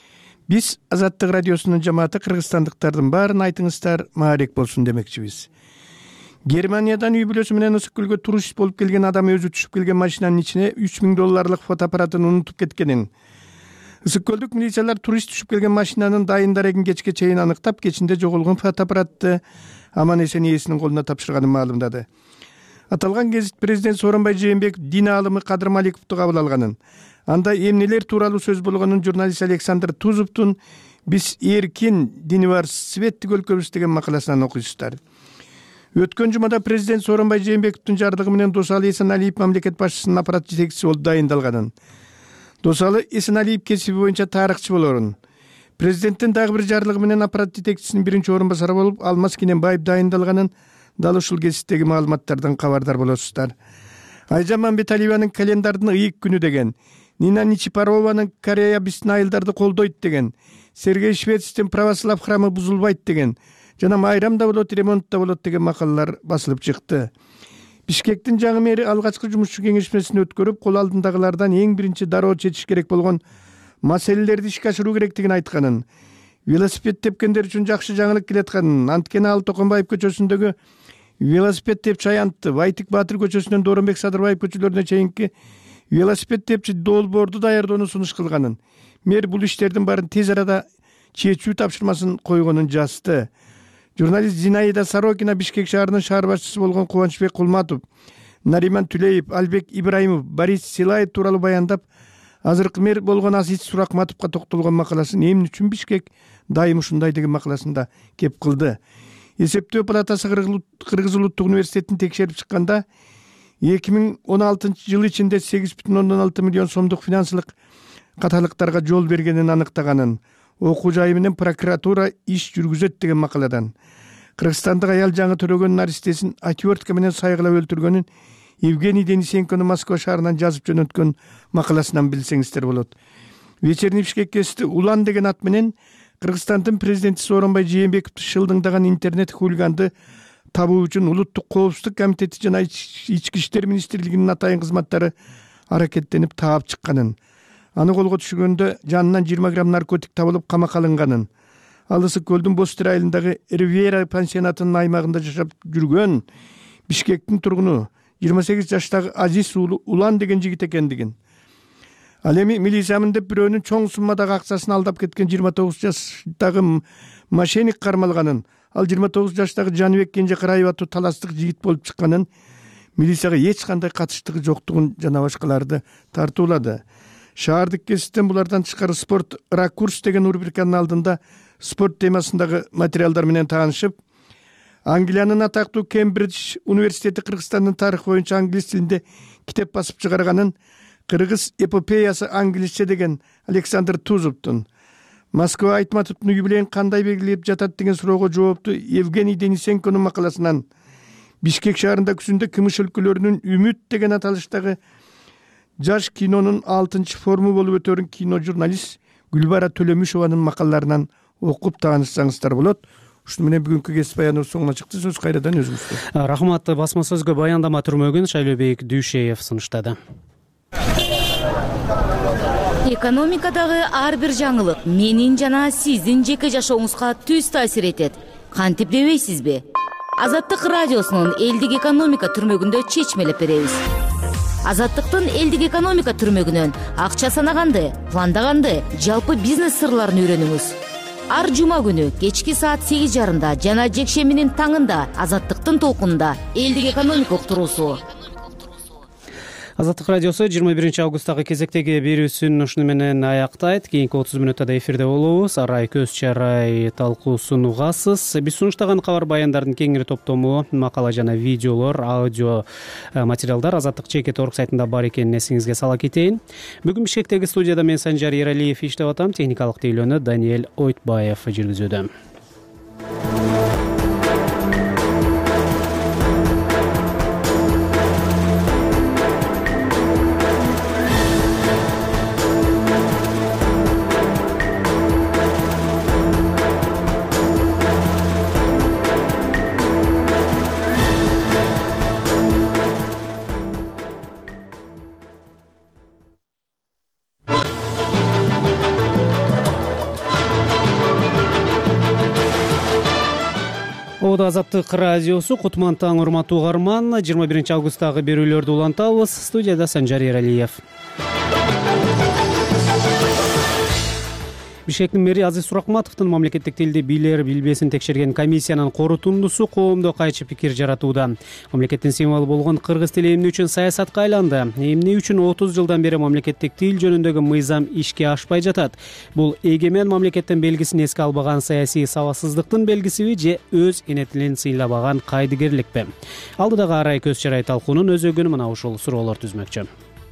Биз Азаттык радиосунун жамааты кыргызстандыктардын баарын айтыңыздар, маарек болсун демекчибиз. Германиядан үй бүлөсү менен Ысык көлгө турист болуп келген адам өзү түшүп келген машинанын ичине үч миң долларлык фотоаппаратын унутуп кеткенин, Ысык көлдүк милициялар турист түшүп келген машинанын дайын дарегин кечке чейин аныктап, кечинде жоголгон фотоаппаратты аман эсен ээсинин колуна тапшырганын маалымдады. Аталган гезит президент Сооронбай Жээнбеков дин аалымы Кадыр Маликовду кабыл алганын, анда эмнелер тууралуу сөз болгонун журналист Александр Тузовдун «Биз эркин дини бар светтик өлкөбүз» деген макаласынан окуйсуздар. Өткөн жумада президент Сооронбай Жээнбековдун жардыгы менен Досалы Эсеналиев мамлекет башчысынын аппарат жетекчиси болуп дайындалганын, Досалы Эсеналиев кесиби боюнча тарыхчы болорун, президенттин дагы бир жарлыгы менен аппарат жетекчисинин биринчи орун басары болуп Алмаз Кененбаев дайындалганын дал ушул гезиттеги маалыматтардан кабардар болосуздар. Айжан Мамбеталиеванын календардын ыйык күнү деген, Нина Ничипарованын Корея биздин айылдарды колдойт деген, Сергей Швецтин православ храмы бузулбайт деген, жана майрам да болот, ремонт да болот деген макалалар басылып чыкты. Бишкектин жаңы мэри алгачкы жумушчу кеңешмесин өткөрүп, кол алдындагылардан эң биринчи дароо чечиш керек болгон маселелерди ишке ашыруу керектигин айтканын, велосипед тепкендер үчүн жакшы жаңылык келатканын, анткени ал Токонбаев көчөсүндөгү велосипед тепчи аянтты, Байтик Баатыр көчөсүнөн Дооронбек Садырбаев көчөлөрүнө чейинки велосипед тепчи долбоорду даярдоону сунуш кылганын, мэр бул иштердин баарын тез арада чечүү тапшырмасын койгонун жазды. Журналист Зинаида Сорокина Бишкек шаарынын шаар башчысы болгон Кубанычбек Кулматов, Нариман Түлеев, Албек Ибраимов, Борис Силаев тууралуу баяндап, азыркы мэр болгон Азиз Суракматовго токтолгон макаласын эмне үчүн Бишкек дайым ушундай деген макаласында кеп кылды. Эсептөө палатасы Кыргыз улуттук университетин текшерип чыкканда эки миң он алтынчы жыл ичинде сегиз бүтүн ондон алты миллион сомдук финансылык каталыктарга жол бергенин аныктаганын, окуу жайы менен прокуратура иш жүргүзөт деген макаладан, кыргызстандык аял жаңы төрөгөн наристесин отвертка менен сайгылап өлтүргөнүн Евгений Денисенкону Москва шаарынан жазып жөнөткөн макаласынан билсеңиздер болот. Вечерний Бишкек гезити Улан деген ат менен Кыргызстандын президенти Сооронбай Жээнбековду шылдыңдаган интернет хулиганды табуу үчүн Улуттук коопсуздук комитети жана Ички иштер министрлигинин атайын кызматтары аракеттенип таап чыкканын, аны колго түшүргөндө жанынан жыйырма грамм наркотик табылып камакка алынганын, ал Ысык көлдүн Бостер айылындагы Ривьера пансионатынын аймагында жашап жүргөн Бишкектин тургуну жыйырма сегиз жаштагы Азиз Улан деген жигит экендигин, ал эми милициямын деп бирөөнүн чоң суммадагы акчасын алдап кеткен жыйырма тогуз жаштагы мошенник кармалганын, ал жыйырма тогуз жаштагы Жаныбек Кенжекараев аттуу таластык жигит болуп чыкканын, милицияга эч кандай катыштыгы жоктугун жана башкаларды тартуулады. Шаардык гезиттен булардан тышкары спорт ракурс деген рубриканын алдында спорт темасындагы материалдар менен таанышып, Англиянын атактуу Кембридж университети Кыргызстандын тарыхы боюнча англис тилинде китеп басып чыгарганын, Кыргыз эпопеясы англисче деген Александр Тузовдун, Москва Айтматовдун юбилейин кандай белгилеп жатат деген суроого жоопту Евгений Денисенконун макаласынан, Бишкек шаарында күзүндө кымыш өлкөлөрүнүн Үмүт деген аталыштагы жаш кинонун алтынчы форму болуп өтөрүн кино журналист Гүлбара Төлөмүшованын макалаларынан окуп таанышсаңыздар болот. Ушуну менен бүгүнкү гезит баяныбыз соңуна чыкты. Сөз кайрадан өзүңүздө. Рахмат. Басма сөзгө баяндама түрмөгүн Шайлообек Дүйшеев сунуштады. Экономикадагы ар бир жаңылык менин жана сиздин жеке жашооңузга түз таасир этет. Кантип дебейсизби? Азаттык радиосунун элдик экономика түрмөгүндө чечмелеп беребиз. Азаттыктын элдик экономика түрмөгүнөн акча санаганды, пландаганды, жалпы бизнес сырларын үйрөнүңүз. Ар жума күнү кечки саат сегиз жарымда жана жекшембинин таңында Азаттыктын толкунунда элдик экономика уктуруусу. Азаттык радиосу жыйырма биринчи августтагы кезектеги берүүсүн ушуну менен аяктайт. Кийинки отуз мүнөттө эфирде болобуз. Арай көз чарай талкуусун угасыз. Биз сунуштаган кабар баяндардын кеңири топтому, макала жана видеолор, аудио материалдар Азаттык чекит точка орг сайтында бар экенин эсиңизге сала кетейин. Бүгүн Бишкектеги студияда мен Санжар Эралиев иштеп атам. Техникалык тейлөөнү Даниэль Ойтбаев жүргүзүүдө. Азаттык радиосу Кутман таң, урматтуу угарман. жыйырма биринчи августтагы берүүлөрдү улантабыз. Студияда Санжар Эралиев. Бишкектин мэри Азиз Суракматовдун мамлекеттик тилди билер билбесин текшерген комиссиянын корутундусу коомдо кайчы пикир жаратууда. Мамлекеттин символу болгон кыргыз тили эмне үчүн саясатка айланды? Эмне үчүн отуз жылдан бери мамлекеттик тил жөнүндөгү мыйзам ишке ашпай жатат? Бул эгемен мамлекеттин белгисин эске албаган саясий сабатсыздыктын белгисиби же өз эне тилин сыйлабаган кайдыгерликпи? Алдыдагы арай көз чарай талкуунун өзөгүн мына ушул суроолор түзмөкчү.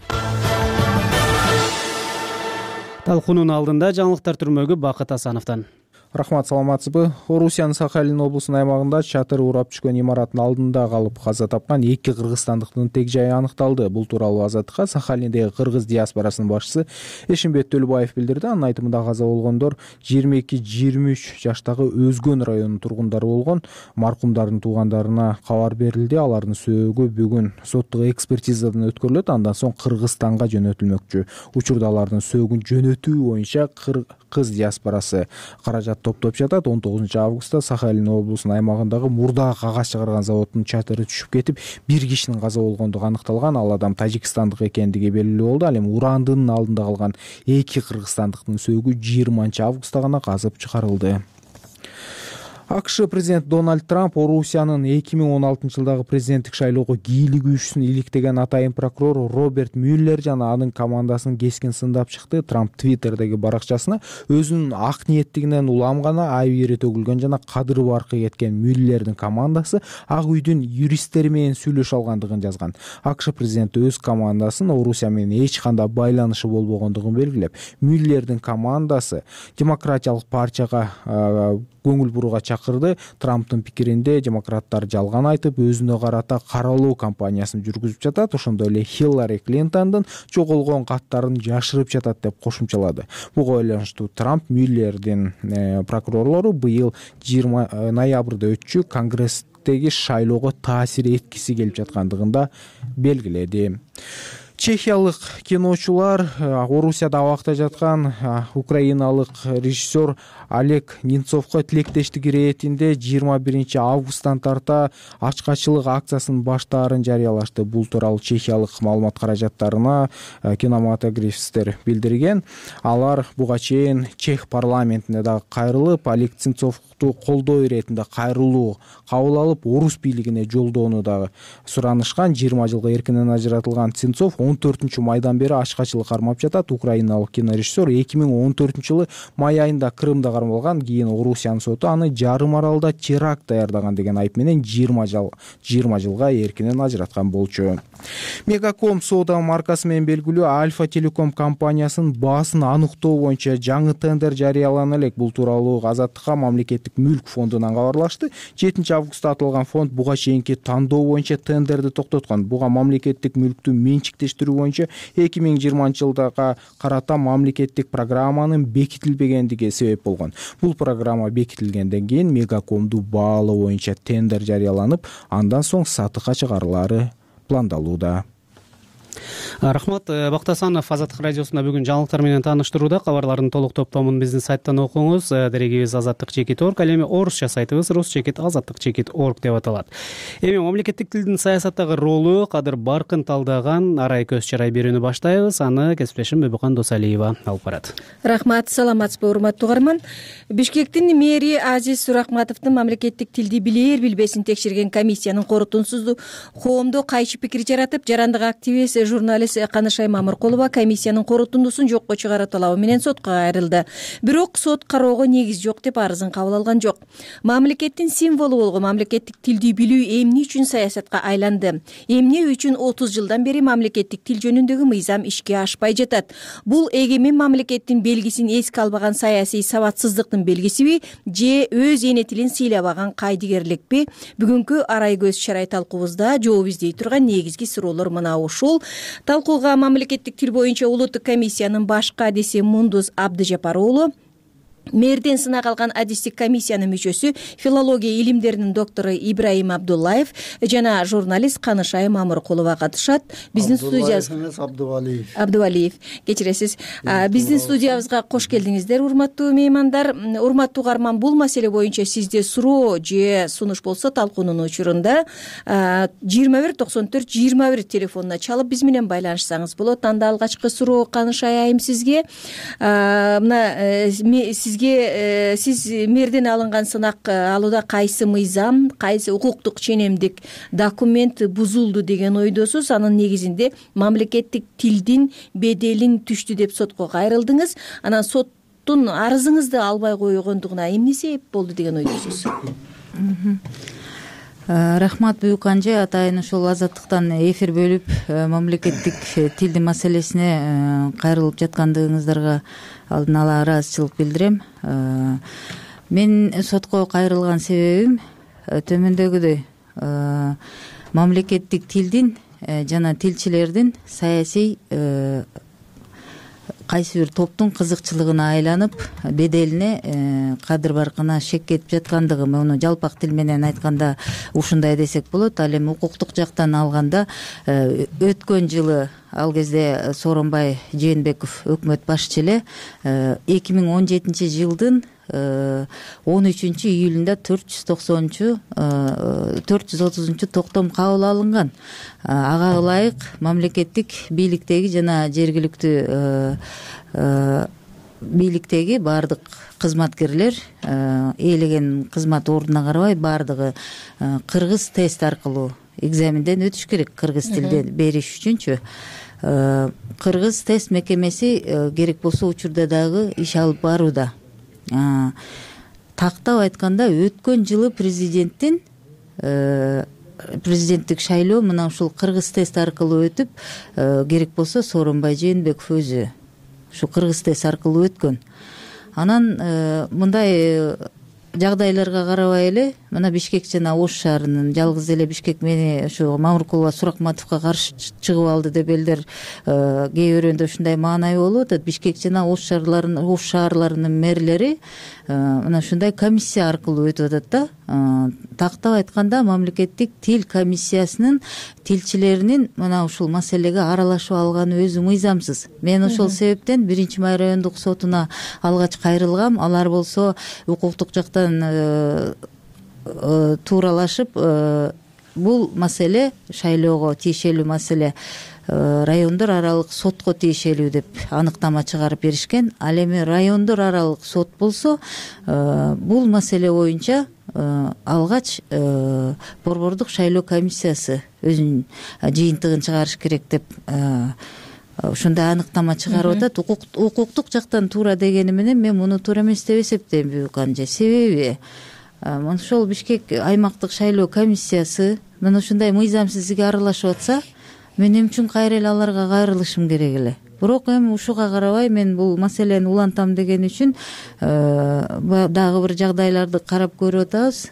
Талкуунун алдында жаңылыктар түрмөгү Бакыт Асановдон. Рахмат, саламатсызбы? Орусиянын Сахалин облусунун аймагында чатыр урап түшкөн имараттын алдында калып каза тапкан эки кыргызстандыктын тег жайы аныкталды. Бул тууралуу Азаттыкка Сахалиндеги кыргыз диаспорасынын башчысы Эшимбет Төлөбаев билдирди. Анын айтымында каза болгондор жыйырма эки жыйырма үч жаштагы Өзгөн районунун тургундары болгон. Маркумдардын туугандарына кабар берилди. Алардын сөөгү бүгүн соттук экспертизадан өткөрүлөт. Андан соң Кыргызстанга жөнөтүлмөкчү. Учурда алардын сөөгүн жөнөтүү боюнча кыргыз диаспорасы каражат топтоп жатат. он тогузунчу августта Сахалин облусунун аймагындагы мурда кагаз чыгарган заводдун чатыры түшүп кетип, бир кишинин каза болгондугу аныкталган. Ал адам тажикстандык экендиги белгилүү болду. Ал эми урандынын алдында калган эки кыргызстандыктын сөөгү жыйырманчы августта гана казып чыгарылды. АКШ президент Дональд Трамп Орусиянын эки миң он алтынчы жылдагы президенттик шайлоого кийлигүүчүсүн иликтеген атайын прокурор Роберт Мюллер жана анын командасын кескин сындап чыкты. Трамп Твиттердеги баракчасына өзүнүн ак ниеттигинен улам гана айбири төгүлгөн жана кадыры баркы кеткен Мюллердин командасы Ак үйдүн юристтери менен сүйлөшө алгандыгын жазган. АКШ президенти өз командасын Орусия менен эч кандай байланышы болбогондугун белгилеп, Мюллердин командасы демократиялык партияга көңүл бурууга чакырды. Трамптын пикиринде демократтар жалган айтып, өзүнө карата каралоо кампаниясын жүргүзүп жатат. Ошондой эле Хиллари Клинтондун жоголгон каттарын жашырып жатат деп кошумчалады. Буга байланыштуу Трамп Мюллердин прокурорлору быйыл жыйырма ноябрда өтчү Конгресстеги шайлоого таасир эткиси келип жаткандыгын да белгиледи. Чехиялык киночулар Орусияда абакта жаткан украиналык режиссер Олег Ненцовго тилектештик иретинде жыйырма биринчи августтан тарта ачкачылык акциясынын баштаарын жарыялашты. Бул тууралуу чехиялык маалымат каражаттарына кинематографисттер билдирген. Алар буга чейин чех парламентине дагы кайрылып, Олег Ненцовду колдоо иретинде кайрылуу кабыл алып, орус бийлигине жолдоону дагы суранышкан. жыйырма жылга эркинен ажыратылган Ненцов он төртүнчү майдан бери ачкачылык кармап жатат. Украиналык кинорежиссер эки миң он төртүнчү жылы май айында Крымда кармалган. Кийин Орусиянын соту аны жарым аралда теракт даярдаган деген айып менен жыйырма жылга эркинен ажыраткан болчу. Мегаком соода маркасы менен белгилүү Альфа Телеком компаниясынын баасын аныктоо боюнча жаңы тендер жарыялана элек. Бул тууралуу Азаттыкка мамлекеттик мүлк фондунан кабарлашты. жетинчи августта аталган фонд буга чейинки тандоо боюнча тендерди токтоткон. Буга мамлекеттик мүлктү менчиктештирүү боюнча эки миң жыйырманчы жылдага карата мамлекеттик программанын бекитилбегендиги себеп болгон. Бул программа бекитилгенден кийин Мегакомду баалоо боюнча тендер жарыяланып, андан соң сатыкка чыгарылары пландалууда. Рахмат. Бакыт Асанов Азаттык радиосунда бүгүн жаңылыктар менен тааныштырууда. Кабарлардын толук топтомун биздин сайттан окуңуз. Дерегибиз азаттык чекит точка орг, ал эми орусча сайтыбыз рус чекит азаттык чекит точка орг деп аталат. Эми мамлекеттик тилдин саясаттагы ролу кадыр баркын талдаган арай көз чарай берүүнү баштайбыз. Аны кесиптешим Бөбөкан Досалиева алып барат. Рахмат, саламатсызбы урматтуу угарман. Бишкектин мэри Азиз Суракматовдун мамлекеттик тилди билер билбесин текшерген комиссиянын корутундусу коомдо кайчы пикир жаратып, жарандык активист журналист Канышай Мамыркулова комиссиянын корутундусун жокко чыгаруу талабы менен сотко кайрылды. Бирок сот кароого негиз жок деп арызын кабыл алган жок. Мамлекеттин символу болгон мамлекеттик тилди билүү эмне үчүн саясатка айланды? Эмне үчүн отуз жылдан бери мамлекеттик тил жөнүндөгү мыйзам ишке ашпай жатат? Бул эгемен мамлекеттин белгисин эске албаган саясий сабатсыздыктын белгисиби же өз эне тилин сыйлабаган кайдыгерликпи? Бүгүнкү арай көз чарай талкуубузда жооп издей турган негизги суроолор мына ушул. Талкууга мамлекеттик тил боюнча улуттук комиссиянын баш кадиси Мундуз Абдыжапар уулу, мэрден сынак алган адистик комиссиянын мүчөсү, филология илимдеринин доктору Ибраим Абдуллаев жана журналист Канышай Мамыркулова катышат. Биздин студиябызга Абдувалиев. Абдувалиев, кечиресиз. Биздин студиябызга кош келдиңиздер, урматтуу меймандар. Урматтуу угарман, бул маселе боюнча сизде суроо же сунуш болсо талкуунун учурунда жыйырма бир токсон төрт жыйырма бир телефонуна чалып биз менен байланышсаңыз болот. Анда алгачкы суроо Канышай айым сизге. Мына сизге сиз мэрден алынган сынак алууда кайсы мыйзам, кайсы укуктук ченемдик документ бузулду деген ойдосуз. Анын негизинде мамлекеттик тилдин беделин түштү деп сотко кайрылдыңыз. Анан соттун арызыңызды албай койгондугуна эмне себеп болду деген ойдосуз? Рахмат Büyük Anже, атайын ушул азаттыктан эфир бөлүп мамлекеттик тилдин маселесине кайрылып жаткандыгыңыздарга алдын ала ыраазычылык билдирем. Мен сотко кайрылган себебим төмөндөгүдөй: мамлекеттик тилдин жана тилчилердин саясий кайсы бир топтун кызыкчылыгына айланып, беделине кадыр баркына шек кетип жаткандыгы. Муну жалпак тил менен айтканда ушундай десек болот. Ал эми укуктук жактан алганда өткөн жылы, ал кезде Сооронбай Жээнбеков өкмөт башчы эле, эки миң он жетинчи жылдын он үчүнчү июлунда төрт жүз токсонунчу төрт жүз отузунчу токтом кабыл алынган. Ага ылайык мамлекеттик бийликтеги жана жергиликтүү бийликтеги баардык кызматкерлер ээлеген кызмат ордуна карабай баардыгы кыргыз тест аркылуу экзаменден өтүш керек. Кыргыз тилден бериш үчүнчү кыргыз тест мекемеси керек болсо учурда дагы иш алып барууда. Тактап айтканда өткөн жылы президенттин президенттик шайлоо мына ушул кыргыз тест аркылуу өтүп, керек болсо Сооронбай Жээнбеков өзү ушу кыргыз тест аркылуу өткөн. Анан мындай жагдайларга карабай эле мына Бишкек жана Ош шаарынын жалгыз эле Бишкек мени ушу Мамыркулова Суракматовго каршы чыгып алды деп элдер кээ бирөөндө ушундай маанай болуп атат. Бишкек жана Ош шаарларынын Ош шаарларынын мэрлери мына ушундай комиссия аркылуу өтүп атат да. Тактап айтканда мамлекеттик тил комиссиясынын тилчилеринин мына ушул маселеге аралашып алганы өзү мыйзамсыз. Мен ошол себептен биринчи май райондук сотуна алгач кайрылгам. Алар болсо укуктук жактан тууралашып, бул маселе шайлоого тиешелүү маселе, райондор аралык сотко тиешелүү деп аныктама чыгарып беришкен. Ал эми райондор аралык сот болсо, бул маселе боюнча алгач борбордук шайлоо комиссиясы өзүнүн жыйынтыгын чыгарыш керек деп ушундай аныктама чыгарып атат. Укуктук жактан туура дегени менен мен муну туура эмес деп эсептейм, Büyük Anже. Себеби ошол Бишкек аймактык шайлоо комиссиясы мына ушундай мыйзамсыз ишке аралашып атса, мен эмне үчүн кайра эле аларга кайрылышым керек эле. Бирок эми ушуга карабай мен бул маселени улантам деген үчүн дагы бир жагдайларды карап көрүп атабыз.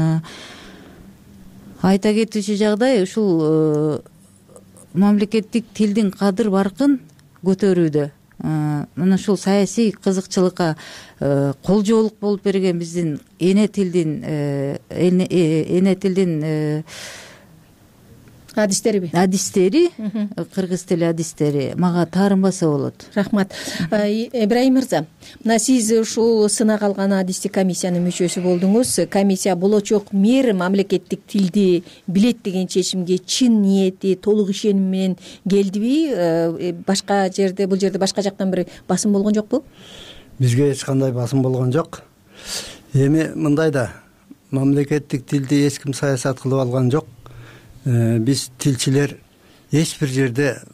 Айта кетүүчү жагдай, ушул мамлекеттик тилдин кадыр баркын көтөрүүдө мына ушул саясий кызыкчылыкка колжоолук болуп берген биздин эне тилдин эне тилдин адистериби адистери кыргыз тили адистери мага таарынбаса болот. Рахмат. Ибраим мырза, мына сиз ушул сынак алган адистик комиссиянын мүчөсү болдуңуз. Комиссия болочок мэр мамлекеттик тилди билет деген чечимге чын ниети, толук ишеним менен келдиби? Башка жерде, бул жерде башка жактан бир басым болгон жокпу? Бизге эч кандай басым болгон жок. Эми мындай да, мамлекеттик тилди эч ким саясат кылып алган жок. Биз тилчилер эч бир жерде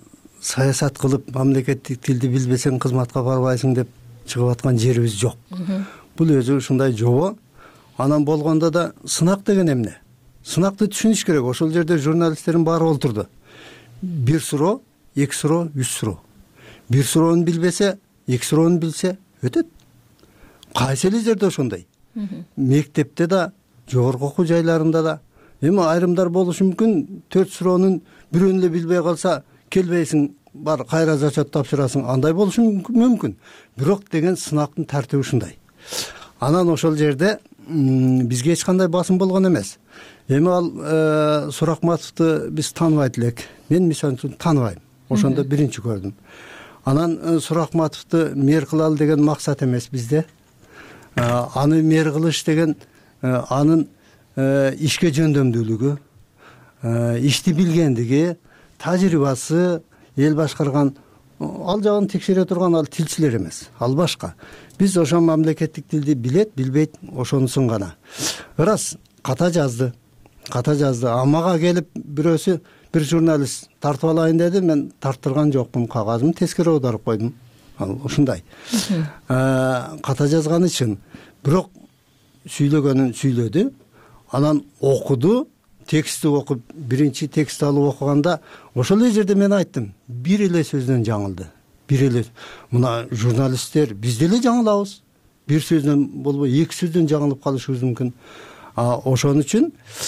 саясат кылып мамлекеттик тилди билбесең кызматка барбайсың деп чыгып аткан жерибиз жок. Бул өзү ушундай жобо. Анан болгондо да сынак деген эмне? Сынакты түшүнүш керек. Ошол жерде журналисттердин баары олтурду. Бир суроо, эки суроо, үч суроо. Бир суроону билбесе, эки суроону билсе өтөт. Кайсы эле жерде ошондой. Мектепте да, жогорку окуу жайларында да. Эми айрымдар болушу мүмкүн, төрт суроонун бирөөнү эле билбей калса, келбейсиң, бар кайра зачет тапшырасың, андай болушу мүмкүн. Бирок деген сынактын тартиби ушундай. Анан ошол жерде бизге эч кандай басым болгон эмес. Эми ал Суракматовду биз тааныбайт элек. Мен мисалы үчүн тааныбайм. Ошондо биринчи көрдүм. Анан Суракматовду мэр кылалы деген максат эмес бизде. Аны мэр кылыш деген анын ишке жөндөмдүүлүгү, ишти билгендиги, тажрыйбасы, эл башкарган, ал жагын текшере турган ал тилчилер эмес, ал башка. Биз ошол мамлекеттик тилди билет, билбейт, ошонусун гана. Ырас ката жазды. Ката жазды. А мага келип бирөөсү, бир журналист тартып алайын деди, мен тарттырган жокмун, кагазымды тескери аударып койдум. Ал ушундай. Ката жазган үчүн, бирок сүйлөгөнүн сүйлөдү. Анан окуду, текстти окуп, биринчи текстти алып окуганда, ошол эле жерде мен айттым, бир эле сөздөн жаңылды. Бир эле. Мына журналисттер биз деле жаңылабыз. Бир сөздөн болбой, эки сөздөн жаңылып калышыбыз мүмкүн. А ошон үчүн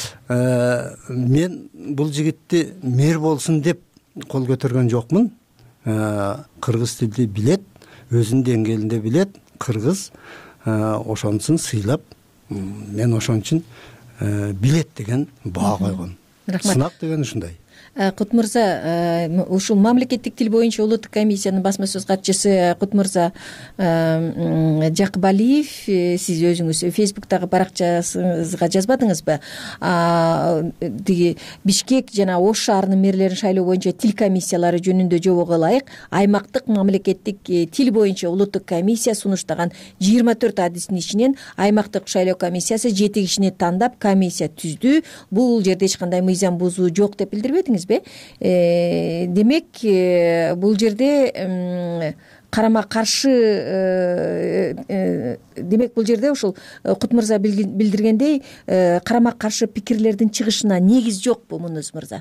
мен бул жигитти мэр болсун деп кол көтөргөн жокмун. Кыргыз тилди билет, өзүнүн деңгээлинде билет, кыргыз, ошонусун сыйлап, мен ошон үчүн билет деген баа койгон. Сынак деген ушундай. Кут мырза, ушул мамлекеттик тил боюнча улуттук комиссиянын басма сөз катчысы Кут мырза Жакыбалиев, сиз өзүңүз Фейсбуктагы баракчасыңызга жазбадыңызбы? Тиги Бишкек жана Ош шаарынын мэрлерин шайлоо боюнча тил комиссиялары жөнүндө жобого ылайык аймактык мамлекеттик тил боюнча улуттук комиссия сунуштаган жыйырма төрт адистин ичинен аймактык шайлоо комиссиясы жети кишини тандап комиссия түздү. Бул жерде эч кандай мыйзам бузуу жок деп билдирбедиңизби? Демек, бул жерде карама каршы, демек бул жерде ушул Кут мырза билдиргендей карама каршы пикирлердин чыгышына негиз жокпу, Мунуз мырза?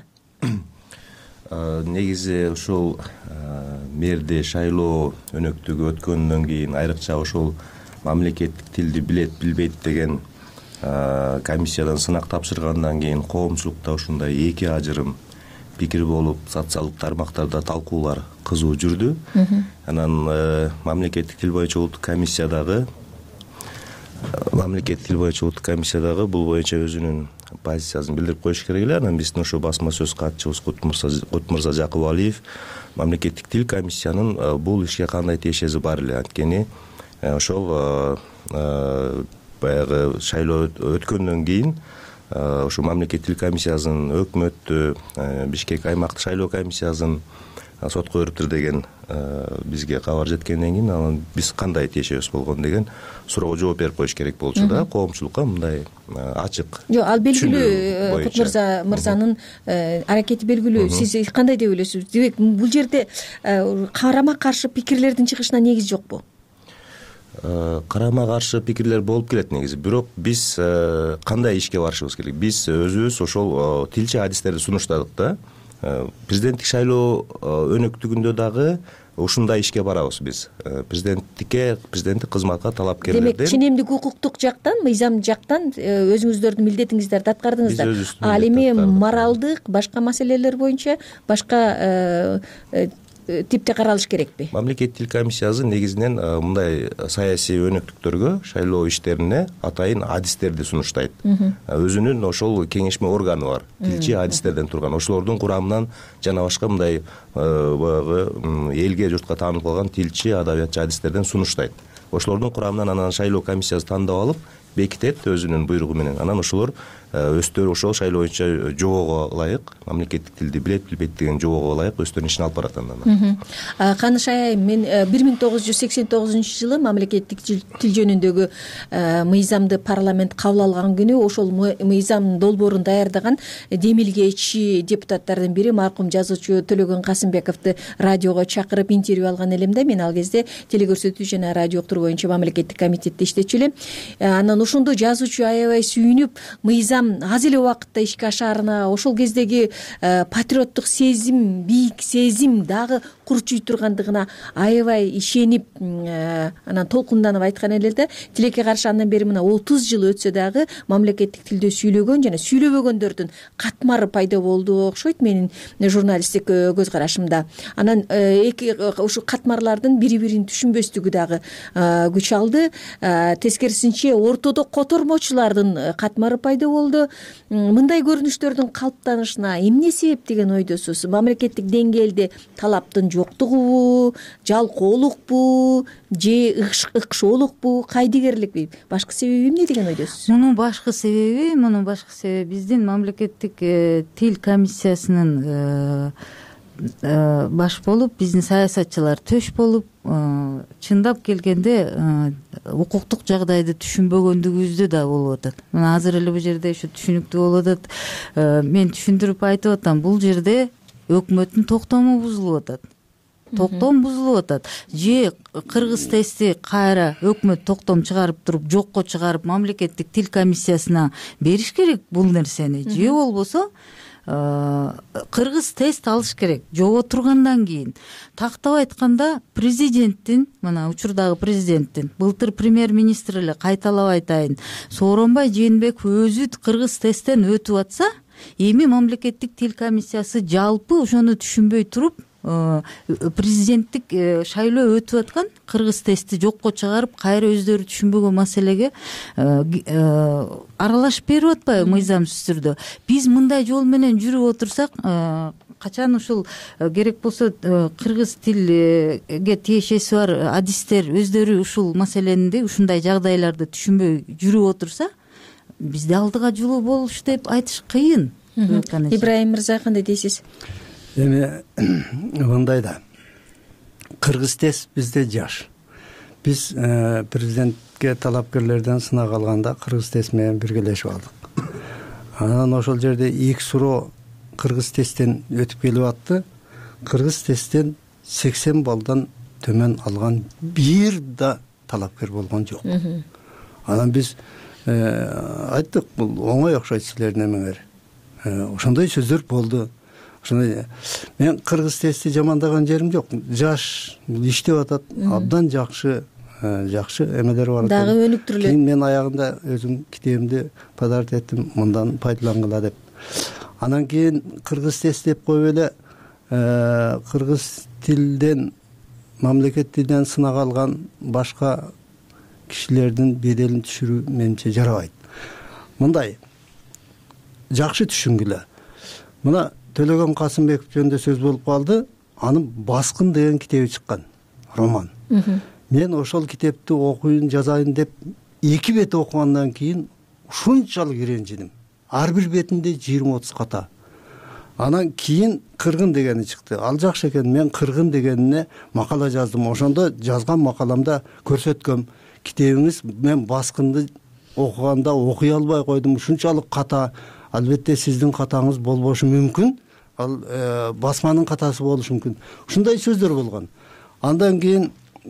Негизи ушул мэрди шайлоо өнөктүгү өткөндөн кийин айрыкча ушул мамлекеттик тилди билет, билбейт деген комиссиядан сынак тапшыргандан кийин коомчулукта ушундай эки ажырым пикир болуп, социалдык тармактарда талкуулар кызуу жүрдү. Анан мамлекеттик тил боюнча улуттук комиссиядагы мамлекеттик тил боюнча улуттук комиссиядагы бул боюнча өзүнүн позициясын билдирип коюш керек эле. Анан биздин ошо басма сөз катчыбыз Кут мырза Жакыбалиев мамлекеттик тил комиссиянын бул ишке кандай тиешеси бар эле. Анткени ошол баягы шайлоо өткөндөн кийин ошо мамлекеттик тил комиссиясынын өкмөттү, Бишкек аймактык шайлоо комиссиясын сотко бериптир деген бизге кабар жеткенден кийин анан биз кандай тиешебиз болгон деген суроого жооп берип коюш керек болчу да, коомчулукка мындай ачык. Жок, ал белгилүү, Кут мырза мырзанын аракети белгилүү. Сиз кандай деп ойлойсуз? Демек, бул жерде карама каршы пикирлердин чыгышына негиз жокпу? Карама каршы пикирлер болуп келет негизи. Бирок биз кандай ишке барышыбыз керек? Биз өзүбүз ошол тилчи адистерди сунуштадык да. Президенттик шайлоо өнөктүгүндө дагы ушундай ишке барабыз биз. Президенттикке, президенттик кызматка талапкерлерден. Демек, ченемдик укуктук жактан, мыйзам жактан өзүңүздөрдүн милдетиңиздерди аткардыңыздар. Ал эми моралдык, башка маселелер боюнча башка типте каралыш керекпи? Мамлекеттик тил комиссиясы негизинен мындай саясий өнөктүктөргө, шайлоо иштерине атайын адистерди сунуштайт. Өзүнүн ошол кеңешме органы бар, тилчи адистерден турган. Ошолордун курамынан жана башка мындай баягы элге, журтка таанылып калган тилчи, адабиятчы адистерден сунуштайт. Ошолордун курамынан анан шайлоо комиссиясы тандап алып, бекитет өзүнүн буйругу менен. Анан ошолор өздөрү ошол шайлоо боюнча жобого ылайык мамлекеттик тилди билет билбейт деген жобого ылайык өздөрүнүн ишин алып барат андан. Каныш айым, мен бир миң тогуз жүз сексен тогузунчу жылы мамлекеттик тил жөнүндөгү мыйзамды парламент кабыл алган күнү ошол мыйзамдын долбоорун даярдаган демилгечи депутаттардын бири маркум жазуучу Төлөгөн Касымбековду радиого чакырып интервью алган элем да. Мен ал кезде телекөрсөтүү жана радио уктуруу боюнча мамлекеттик комитетте иштечү элем. Анан ошондо жазуучу аябай сүйүнүп, мыйзам аз эле убакытта ишке ашаарына, ошол кездеги патриоттук сезим, бийик сезим дагы курчуй тургандыгына аябай ишенип, анан толкунданып айткан эле да. Тилекке каршы андан бери мына отуз жыл өтсө дагы мамлекеттик тилде сүйлөгөн жана сүйлөбөгөндөрдүн катмары пайда болду окшойт менин журналисттик көз карашымда. Анан эки ушу катмарлардын бири бирин түшүнбөстүгү дагы күч алды. Тескерисинче ортодо котормочулардын катмары пайда болду. Мындай көрүнүштөрдүн калыптанышына эмне себеп деген ойдосуз? Мамлекеттик деңгээлде талаптын жоктугубу, жалкоолукпу же ыкшоолукпу, кайдыгерликпи? Башкы себеби эмне деген ойдосуз? Мунун башкы себеби, мунун башкы себеби биздин мамлекеттик тил комиссиясынын баш болуп, биздин саясатчылар төш болуп, чындап келгенде укуктук жагдайды түшүнбөгөндүгүбүздө да болуп атат. Мына азыр эле бул жерде ушу түшүнүктүү болуп атат. Мен түшүндүрүп айтып атам, бул жерде өкмөттүн токтому бузулуп атат. Токтом бузулуп атат. Же кыргыз тести кайра өкмөт токтом чыгарып туруп, жокко чыгарып мамлекеттик тил комиссиясына бериш керек бул нерсени. Же болбосо кыргыз тест алыш керек. Жобо тургандан кийин тактап айтканда президенттин, мына учурдагы президенттин, былтыр премьер-министр эле кайталап айтайын, Сооронбай Жээнбеков өзү кыргыз тесттен өтүп атса, эми мамлекеттик тил комиссиясы жалпы ошону түшүнбөй туруп, президенттик шайлоо өтүп аткан кыргыз тестти жокко чыгарып, кайра өздөрү түшүнбөгөн маселеге аралашып берип атпайбы мыйзамсыз түрдө? Биз мындай жол менен жүрүп отурсак, качан ушул керек болсо кыргыз тилге тиешеси бар адистер өздөрү ушул маселени, ушундай жагдайларды түшүнбөй жүрүп отурса, бизде алдыга жылуу болуш деп айтыш кыйын. Ибраим мырза, кандай дейсиз? Эми мындай да, кыргыз тест бизде жаш. Биз президентке талапкерлерден сынак алганда кыргыз тест менен биргелешип алдык. Анан ошол жерде эки суроо кыргыз тесттен өтүп келип атты. Кыргыз тесттен сексен баллдан төмөн алган бир да талапкер болгон жок. Анан биз айттык, бул оңой окшойт силердин эмеңер. Ошондой сөздөр болду. Мен кыргыз тести жамандаган жерим жок. Жаш, иштеп атат, абдан жакшы, жакшы эмелер бар. Дагы өнүктүрүлөт. Кийин мен аягында өзүм китебимди подарок эттим, мындан пайдалангыла деп. Анан кийин кыргыз тест деп коюп эле кыргыз тилден, мамлекет тилден сынак алган башка кишилердин беделин түшүрүү менимче жарабайт. Мындай жакшы түшүнгүлө. Мына Төлөгөн Касымбеков жөнүндө сөз болуп калды. Анын Баскын деген китеби чыккан, роман. Мен ошол китепти окуйын, жазайын деп эки бет окугандан кийин ушунчалык иренжидим. Ар бир бетинде жыйырма отуз ката. Анан кийин Кыргын дегени чыкты. Ал жакшы экен. Мен Кыргын дегенине макала жаздым. Ошондо жазган макаламда көрсөткөм. Китебиңиз, мен Баскынды окуганда окуй албай койдум. Ушунчалык ката. Албетте сиздин катаңыз болбошу мүмкүн. Ал басманын катасы болушу мүмкүн. Ушундай сөздөр болгон. Андан кийин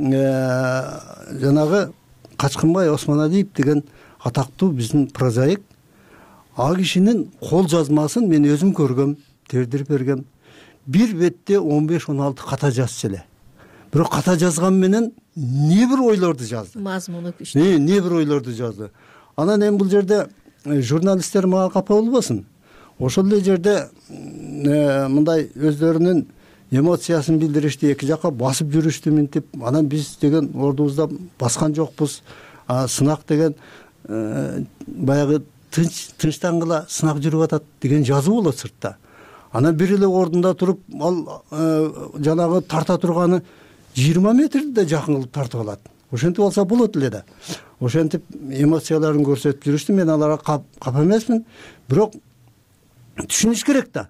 жанагы Качкынбай Осмоналиев деген атактуу биздин прозаик, а кишинин кол жазмасын мен өзүм көргөм, тердирип бергем. Бир бетте он беш он алты ката жазчу эле. Бирок ката жазган менен не бир ойлорду жазды. Мазмуну күчтүү. Не бир ойлорду жазды. Анан эми бул жерде журналисттер мага капа болбосун. Ошол эле жерде мындай өздөрүнүн эмоциясын билдиришти, эки жакка басып жүрүштү минтип. Анан биз деген ордубузда баскан жокпуз. Сынак деген баягы тынчтангыла сынак жүрүп атат деген жазуу болот сыртта. Анан бир эле ордунда туруп, ал жанагы тарта турганы жыйырма метрди да жакын кылып тартып алат. ошентип алса болот эле да. Ошентип эмоцияларын көрсөтүп жүрүштү. Мен аларга капа эмесмин, бирок түшүнүш керек да.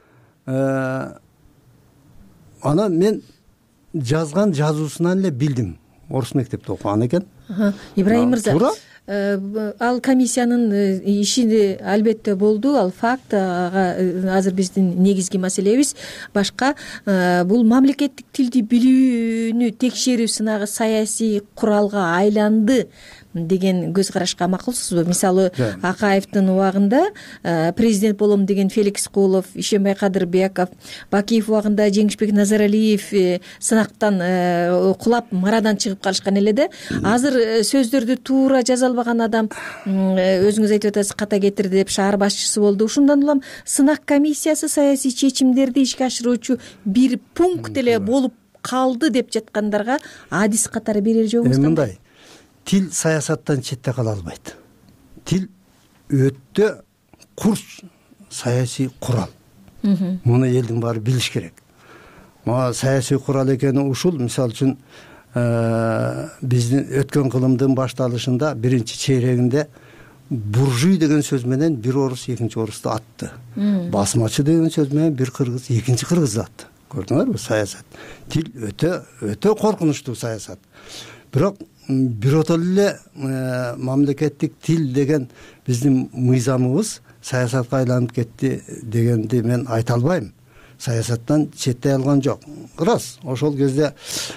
Анан мен жазган жазуусунан эле билдим. Орус мектепте окуган экен. Ибраим мырза, ал комиссиянын иши албетте болду, ал факт. Ага азыр биздин негизги маселебиз башка. Бул мамлекеттик тилди билүүнү текшерүү сынагы саясий куралга айланды деген көз карашка макулсузбу? Мисалы, Акаевдин убагында президент болом деген Феликс Кулов, Ишенбай Кадырбеков, Бакиев убагында Жеңишбек Назаралиев сынактан кулап марадан чыгып калышкан эле да. Азыр сөздөрдү туура жаза албаган адам, өзүңүз айтып атасыз, ката кетирди деп шаар башчысы болду. Ушундан улам сынак комиссиясы саясий чечимдерди ишке ашыруучу бир пункт эле болуп калды деп жаткандарга адис катары берер жобуңуз кандай? Мындай, тил саясаттан четте кала албайт. Тил өтө курч саясий курал. Муну элдин баары билиш керек. Саясий курал экени ушул. Мисалы үчүн биздин өткөн кылымдын башталышында биринчи чейрегинде буржуй деген сөз менен бир орус экинчи орусту атты. Басмачы деген сөз менен бир кыргыз экинчи кыргызды атты. Көрдүңөрбү? Саясат. Тил өтө өтө коркунучтуу саясат. Бирок биротол эле мамлекеттик тил деген биздин мыйзамыбыз саясатка айланып кетти дегенди мен айта албайм. Саясаттан четтей алган жок. Рас, ошол кезде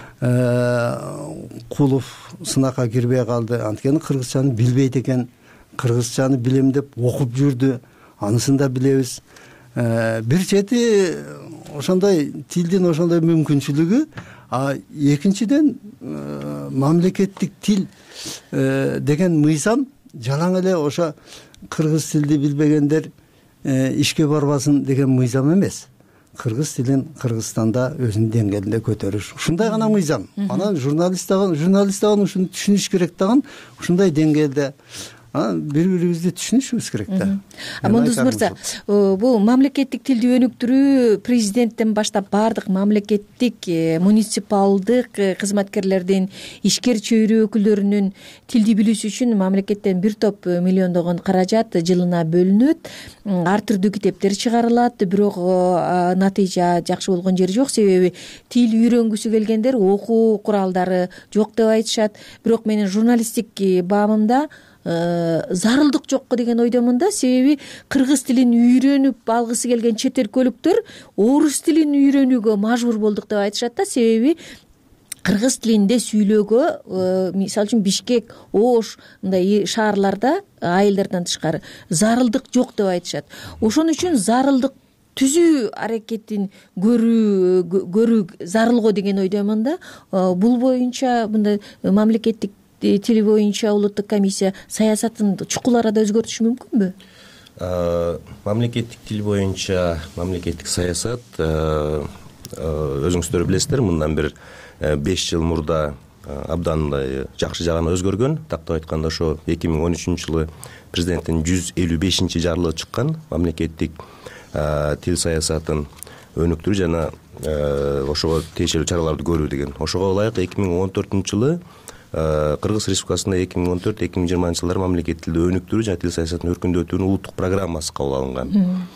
Кулов сынакка кирбей калды. Анткени кыргызчаны билбейт экен. Кыргызчаны билем деп окуп жүрдү. Анысын да билебиз. Бир чети ошондой тилдин ошондой мүмкүнчүлүгү, а экинчиден мамлекеттик тил деген мыйзам жалаң эле ошо кыргыз тилди билбегендер ишке барбасын деген мыйзам эмес. Кыргыз тилин Кыргызстанда өзүнүн деңгээлинде көтөрүш. Ушундай гана мыйзам. Анан журналист дагы журналист дагы ушуну түшүнүш керек дагы. Ушундай деңгээлде бири-бирибизди түшүнүшүбүз керек да. Мундуз мырза, бул мамлекеттик тилди өнүктүрүү президенттен баштап баардык мамлекеттик, муниципалдык кызматкерлердин, ишкер чөйрө өкүлдөрүнүн тилди билүүсү үчүн мамлекеттен бир топ миллиондогон каражат жылына бөлүнөт. Ар түрдүү китептер чыгарылат, бирок натыйжа жакшы болгон жери жок. Себеби тил үйрөнгүсү келгендер окуу куралдары жок деп айтышат. Бирок менин журналисттик баамымда зарылдык жокко деген ойдомун да. Себеби кыргыз тилин үйрөнүп алгысы келген чет өлкөлүктөр орус тилин үйрөнүүгө мажбур болдук деп айтышат да. Себеби кыргыз тилинде сүйлөөгө, мисалы үчүн Бишкек, Ош мындай шаарларда айылдардан тышкары зарылдык жок деп айтышат. Ошон үчүн зарылдык түзүү аракетин көрүү көрүү зарылго деген ойдомун да. Бул боюнча мындай мамлекеттик тил боюнча улуттук комиссия саясатын чукул арада өзгөртүшү мүмкүнбү? Мамлекеттик тил боюнча мамлекеттик саясат өзүңүздөр билесиздер, мындан бир беш жыл мурда абдан жакшы жагына өзгөргөн. Тактап айтканда ошо эки миң он үчүнчү жылы президенттин жүз элүү бешинчи жарлыгы чыккан мамлекеттик тил саясатын өнүктүрүү жана ошого тиешелүү чараларды көрүү деген. Ошого ылайык эки миң он төртүнчү жылы Кыргыз Республикасында эки миң он төрт эки миң жыйырманчы жылдары мамлекеттик тилди өнүктүрүү жана тил саясатын өркүндөтүүнүн улуттук программасы кабыл алынган.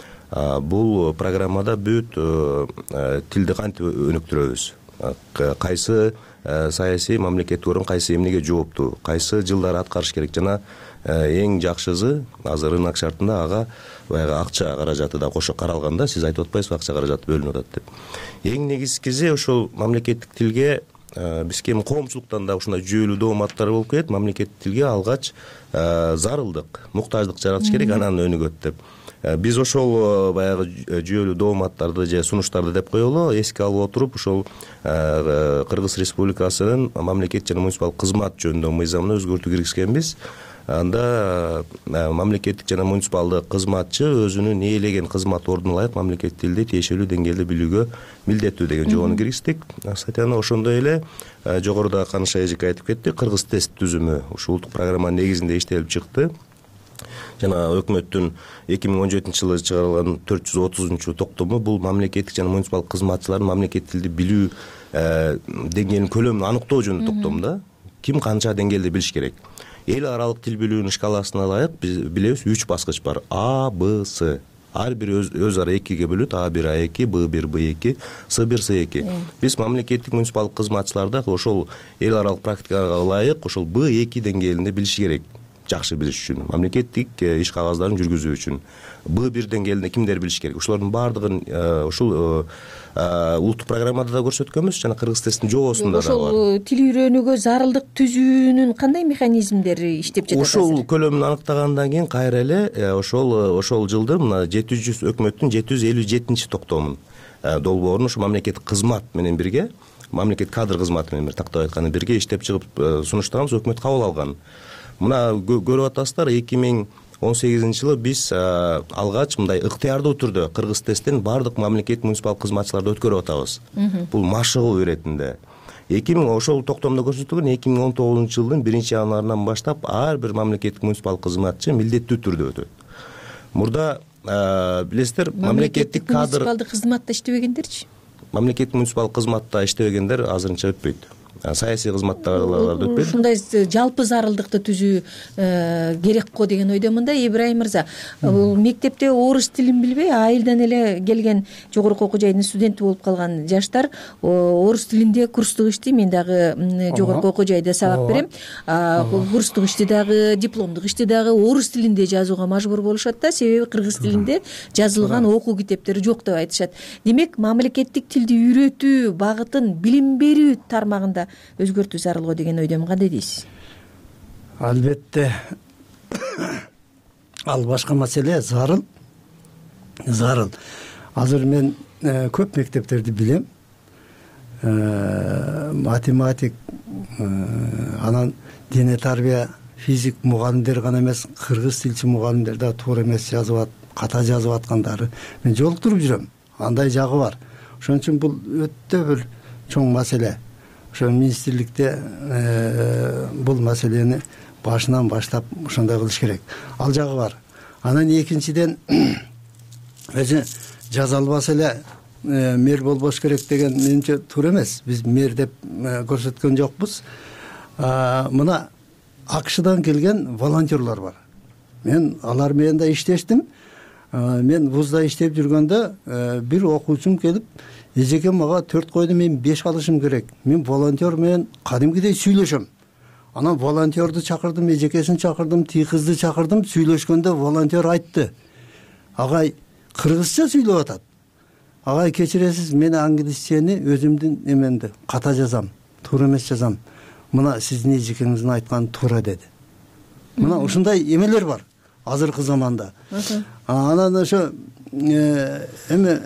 Бул программада бүт тилди кантип өнүктүрөбүз, кайсы саясий мамлекеттик орун кайсы эмнеге жооптуу, кайсы жылдары аткарыш керек жана эң жакшысы азыр рынок шартында ага баягы акча каражаты да кошо каралган да. Сиз айтып атпайсызбы, акча каражаты бөлүнүп атат деп. Эң негизгиси ошол мамлекеттик тилге бизге коомчулуктан да ушундай жүйөлүү дооматтар болуп келет. Мамлекеттик тилге алгач зарылдык, муктаждык жаратыш керек, анан өнүгөт деп. Биз ошол баягы жүйөлүү дооматтарды же сунуштарды деп коелу эске алып отуруп, ошол Кыргыз Республикасынын мамлекеттик жана муниципалдык кызмат жөнүндөгү мыйзамына өзгөртүү киргизгенбиз. Анда мамлекеттик жана муниципалдык кызматчы өзүнүн ээлеген кызмат ордуна ылайык мамлекеттик тилди тиешелүү деңгээлде билүүгө милдеттүү деген жобону киргиздик. Статьяны ошондой эле жогоруда Каныш Эжик айтып кетти, кыргыз тест түзүмү ушул улуттук программанын негизинде иштелип чыкты. Жана өкмөттүн эки миң он жетинчи жылы чыгарылган төрт жүз отузунчу токтому бул мамлекеттик жана муниципалдык кызматчылардын мамлекеттик тилди билүү деңгээлинин көлөмүн аныктоо жөнүндө токтом да. ким канча деңгээлде билиш керек. Эл аралык тил билүүнүн шкаласына ылайык биз билебиз үч баскыч бар: А, Б, С. Ар бир өз ара экиге бөлөт: А бир, А эки, Б бир, Б эки, С бир, С эки. Биз мамлекеттик муниципалдык кызматчыларда ошол эл аралык практикага ылайык ошол Б эки деңгээлинде билиш керек, жакшы билиш үчүн, мамлекеттик иш кагаздарын жүргүзүү үчүн. Б бир деңгээлинде кимдер билиш керек? Ошолордун баардыгын ушул улуттук программада да көрсөткөнбүз, жана кыргыз тестинин жобосунда да бар. Ошол тил үйрөнүүгө зарылдык түзүүнүн кандай механизмдери иштеп жатат? Ошол көлөмүн аныктагандан кийин кайра эле ошол ошол жылдын мына жети жүз өкмөттүн жети жүз элүү жетинчи токтомун долбоорун ушу мамлекеттик кызмат менен бирге, мамлекеттик кадр кызматы менен тактап айтканда бирге иштеп чыгып сунуштаганбыз, өкмөт кабыл алган. Мына көрүп атасыздар, эки миң он сегизинчи жылы биз алгач мындай ыктыярдуу түрдө кыргыз тестин баардык мамлекеттик муниципалдык кызматчыларды өткөрүп атабыз. Бул машыгуу иретинде. эки миң ошол токтомдо көрсөтүлгөн эки миң он тогузунчу жылдын биринчи январынан баштап ар бир мамлекеттик муниципалдык кызматчы милдеттүү түрдө өтөт. Мурда билесиздер, мамлекеттик кадр муниципалдык кызматта иштебегендерчи? Мамлекеттик муниципалдык кызматта иштебегендер азырынча өтпөйт. Саясий кызматтагылар өтпөйт. Ушундай жалпы зарылдыкты түзүү керек го деген ойдомун да. Ибраим мырза, бул мектепте орус тилин билбей айылдан эле келген жогорку окуу жайдын студенти болуп калган жаштар орус тилинде курстук ишти, мен дагы жогорку окуу жайда сабак берем. Курстук ишти дагы, дипломдук ишти дагы орус тилинде жазууга мажбур болушат да, себеби кыргыз тилинде жазылган окуу китептери жок деп айтышат. Демек, мамлекеттик тилди үйрөтүү багытын билим берүү тармагында өзгөртүү зарыл деген ойдомун. Кандай дейсиз? Албетте ал башка маселе. Зарыл зарыл азыр мен көп мектептерди билем. Математик, анан дене тарбия, физик мугалимдер гана эмес, кыргыз тилчи мугалимдер да туура эмес жазып, ката жазып аткандары мен жолуктуруп жүрөм. Андай жагы бар. Ошон үчүн бул өтө бир чоң маселе. Ошо министрликте бул маселени башынан баштап ошондой кылыш керек. Ал жагы бар. Анан экинчиден өзү жаза албас эле мэр болбош керек деген менимче туура эмес. Биз мэр деп көрсөткөн жокпуз. Мына АКШдан келген волонтерлор бар. Мен алар менен да иштештим. Мен вузда иштеп жүргөндө бир окуучум келип, эжеке мага төрт койду, мен беш алышым керек. Мен волонтер менен кадимкидей сүйлөшөм. Анан волонтерду чакырдым, эжекесин чакырдым, тиги кызды чакырдым. Сүйлөшкөндө волонтер айтты: агай кыргызча сүйлөп атат. Агай кечиресиз, мен англисчени өзүмдүн эменде ката жазам, туура эмес жазам. Мына сиздин эжекеңиздин айтканы туура деди. Мына ушундай эмелер бар азыркы заманда. Анан ошо эме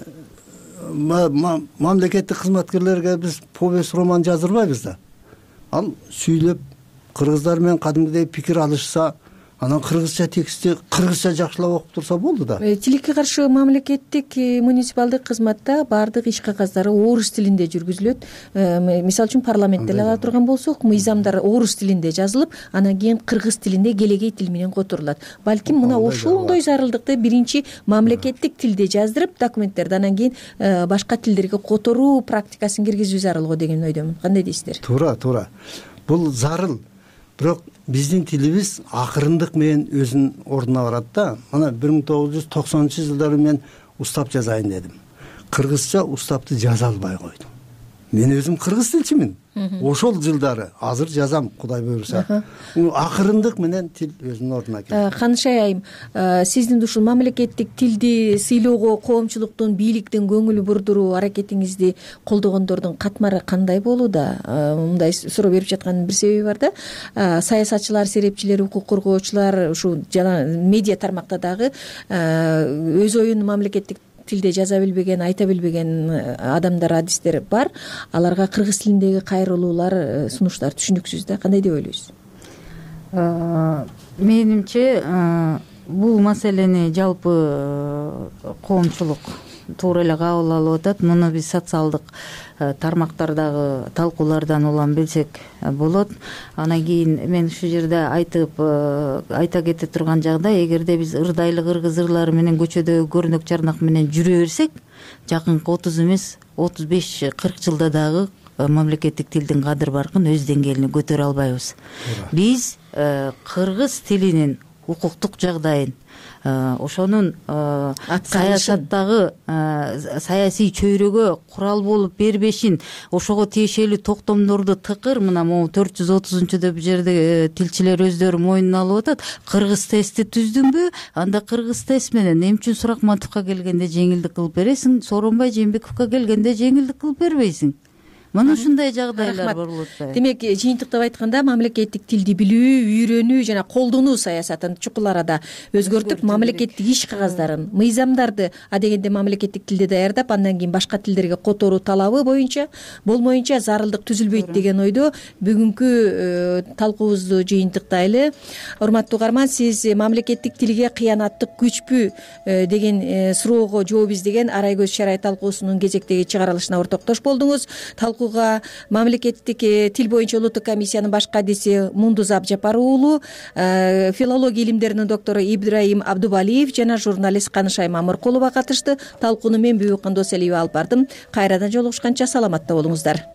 мамлекеттик кызматкерлерге биз повесть, роман жаздырбайбыз да. Ал сүйлөп кыргыздар менен кадимгидей пикир алышса, анан кыргызча текстти кыргызча жакшылап окуп турса болду да. Тилекке каршы мамлекеттик муниципалдык кызматта баардык иш кагаздар орус тилинде жүргүзүлөт. Мисалы үчүн парламентте эле ала турган болсок, мыйзамдар орус тилинде жазылып, анан кийин кыргыз тилинде келегей тил менен которулат. Балким мына ошондой зарылдыкты биринчи мамлекеттик тилде жаздырып, документтерди анан кийин башка тилдерге которуу практикасын киргизүү зарыл го деген ойдомун. Кандай дейсиздер? Туура, туура. Бул зарыл. Бирок биздин тилибиз акырындык менен өзүнүн ордуна барат да. Мына бир миң тогуз жүз токсонунчу жылдары мен устап жазайын дедим. Кыргызча устапты жаза албай койдум. Мен өзүм кыргыз тилчимин. Ошол жылдары азыр жазам, Кудай буйруса. Акырындык менен тил өзүнүн ордуна келди. Канышай айым, сиздин ушул мамлекеттик тилди сыйлоого коомчулуктун, бийликтин көңүл бурдуруу аракетиңизди колдогондордун катмары кандай болууда? Мындай суроо берип жатканын бир себеби бар да. Саясатчылар, серепчилер, укук коргоочулар, ушу жана медиа тармакта дагы өз оюн мамлекеттик тилде жаза билбеген, айта билбеген адамдар, адистер бар. Аларга кыргыз тилиндеги кайрылуулар, сунуштар түшүнүксүз да. Кандай деп ойлойсуз? Менимче бул маселени жалпы коомчулук туура эле кабыл алып атат. Муну биз социалдык тармактардагы талкуулардан улам билсек болот. Анан кийин мен ушул жерде айтып айта кете турган жагда, эгерде биз ырдайлы кыргыз ырлары менен көчөдөгү көрнөк чарнак менен жүрө берсек, жакынкы отуз эмес отуз беш кырк жылда дагы мамлекеттик тилдин кадыр баркын өз деңгээлине көтөрө албайбыз. Биз кыргыз тилинин укуктук жагдайын, ошонун саясаттагы саясий чөйрөгө курал болуп бербешин, ошого тиешелүү токтомдорду тыкыр мына могу төрт жүз отузунчу деп жерде тилчилер өздөрү мойнуна алып атат. Кыргыз тестти түздүңбү? Анда кыргыз тест менен Эмчүн Суракматовго келгенде жеңилдик кылып бересиң, Сооронбай Жээнбековго келгенде жеңилдик кылып бербейсиң. Мына ушундай жагдайлар болуп атпайбы? Демек, жыйынтыктап айтканда, мамлекеттик тилди билүү, үйрөнүү жана колдонуу саясатын чукул арада өзгөртүп, мамлекеттик иш кагаздарын, мыйзамдарды адегенде мамлекеттик тилде даярдап, андан кийин башка тилдерге которуу талабы боюнча, болмоюнча зарылдык түзүлбөйт деген ойдо бүгүнкү талкуубузду жыйынтыктайлы. Урматтуу угарман, сиз мамлекеттик тилге кыянаттык күчпү деген суроого жооп издеген Арай көз чарай талкуусунун кезектеги чыгарылышына ортоктош болдуңуз. Мамлекеттик тил боюнча улуттук комиссиянын баш кадиси Мундуз Абжапар уулу, филология илимдеринин доктору Ибраим Абдубалиев жана журналист Канышай Мамыркулова катышты. Талкууну мен Бүбүк Кандоселиева алып бардым. Кайрадан жолугушканча саламатта болуңуздар.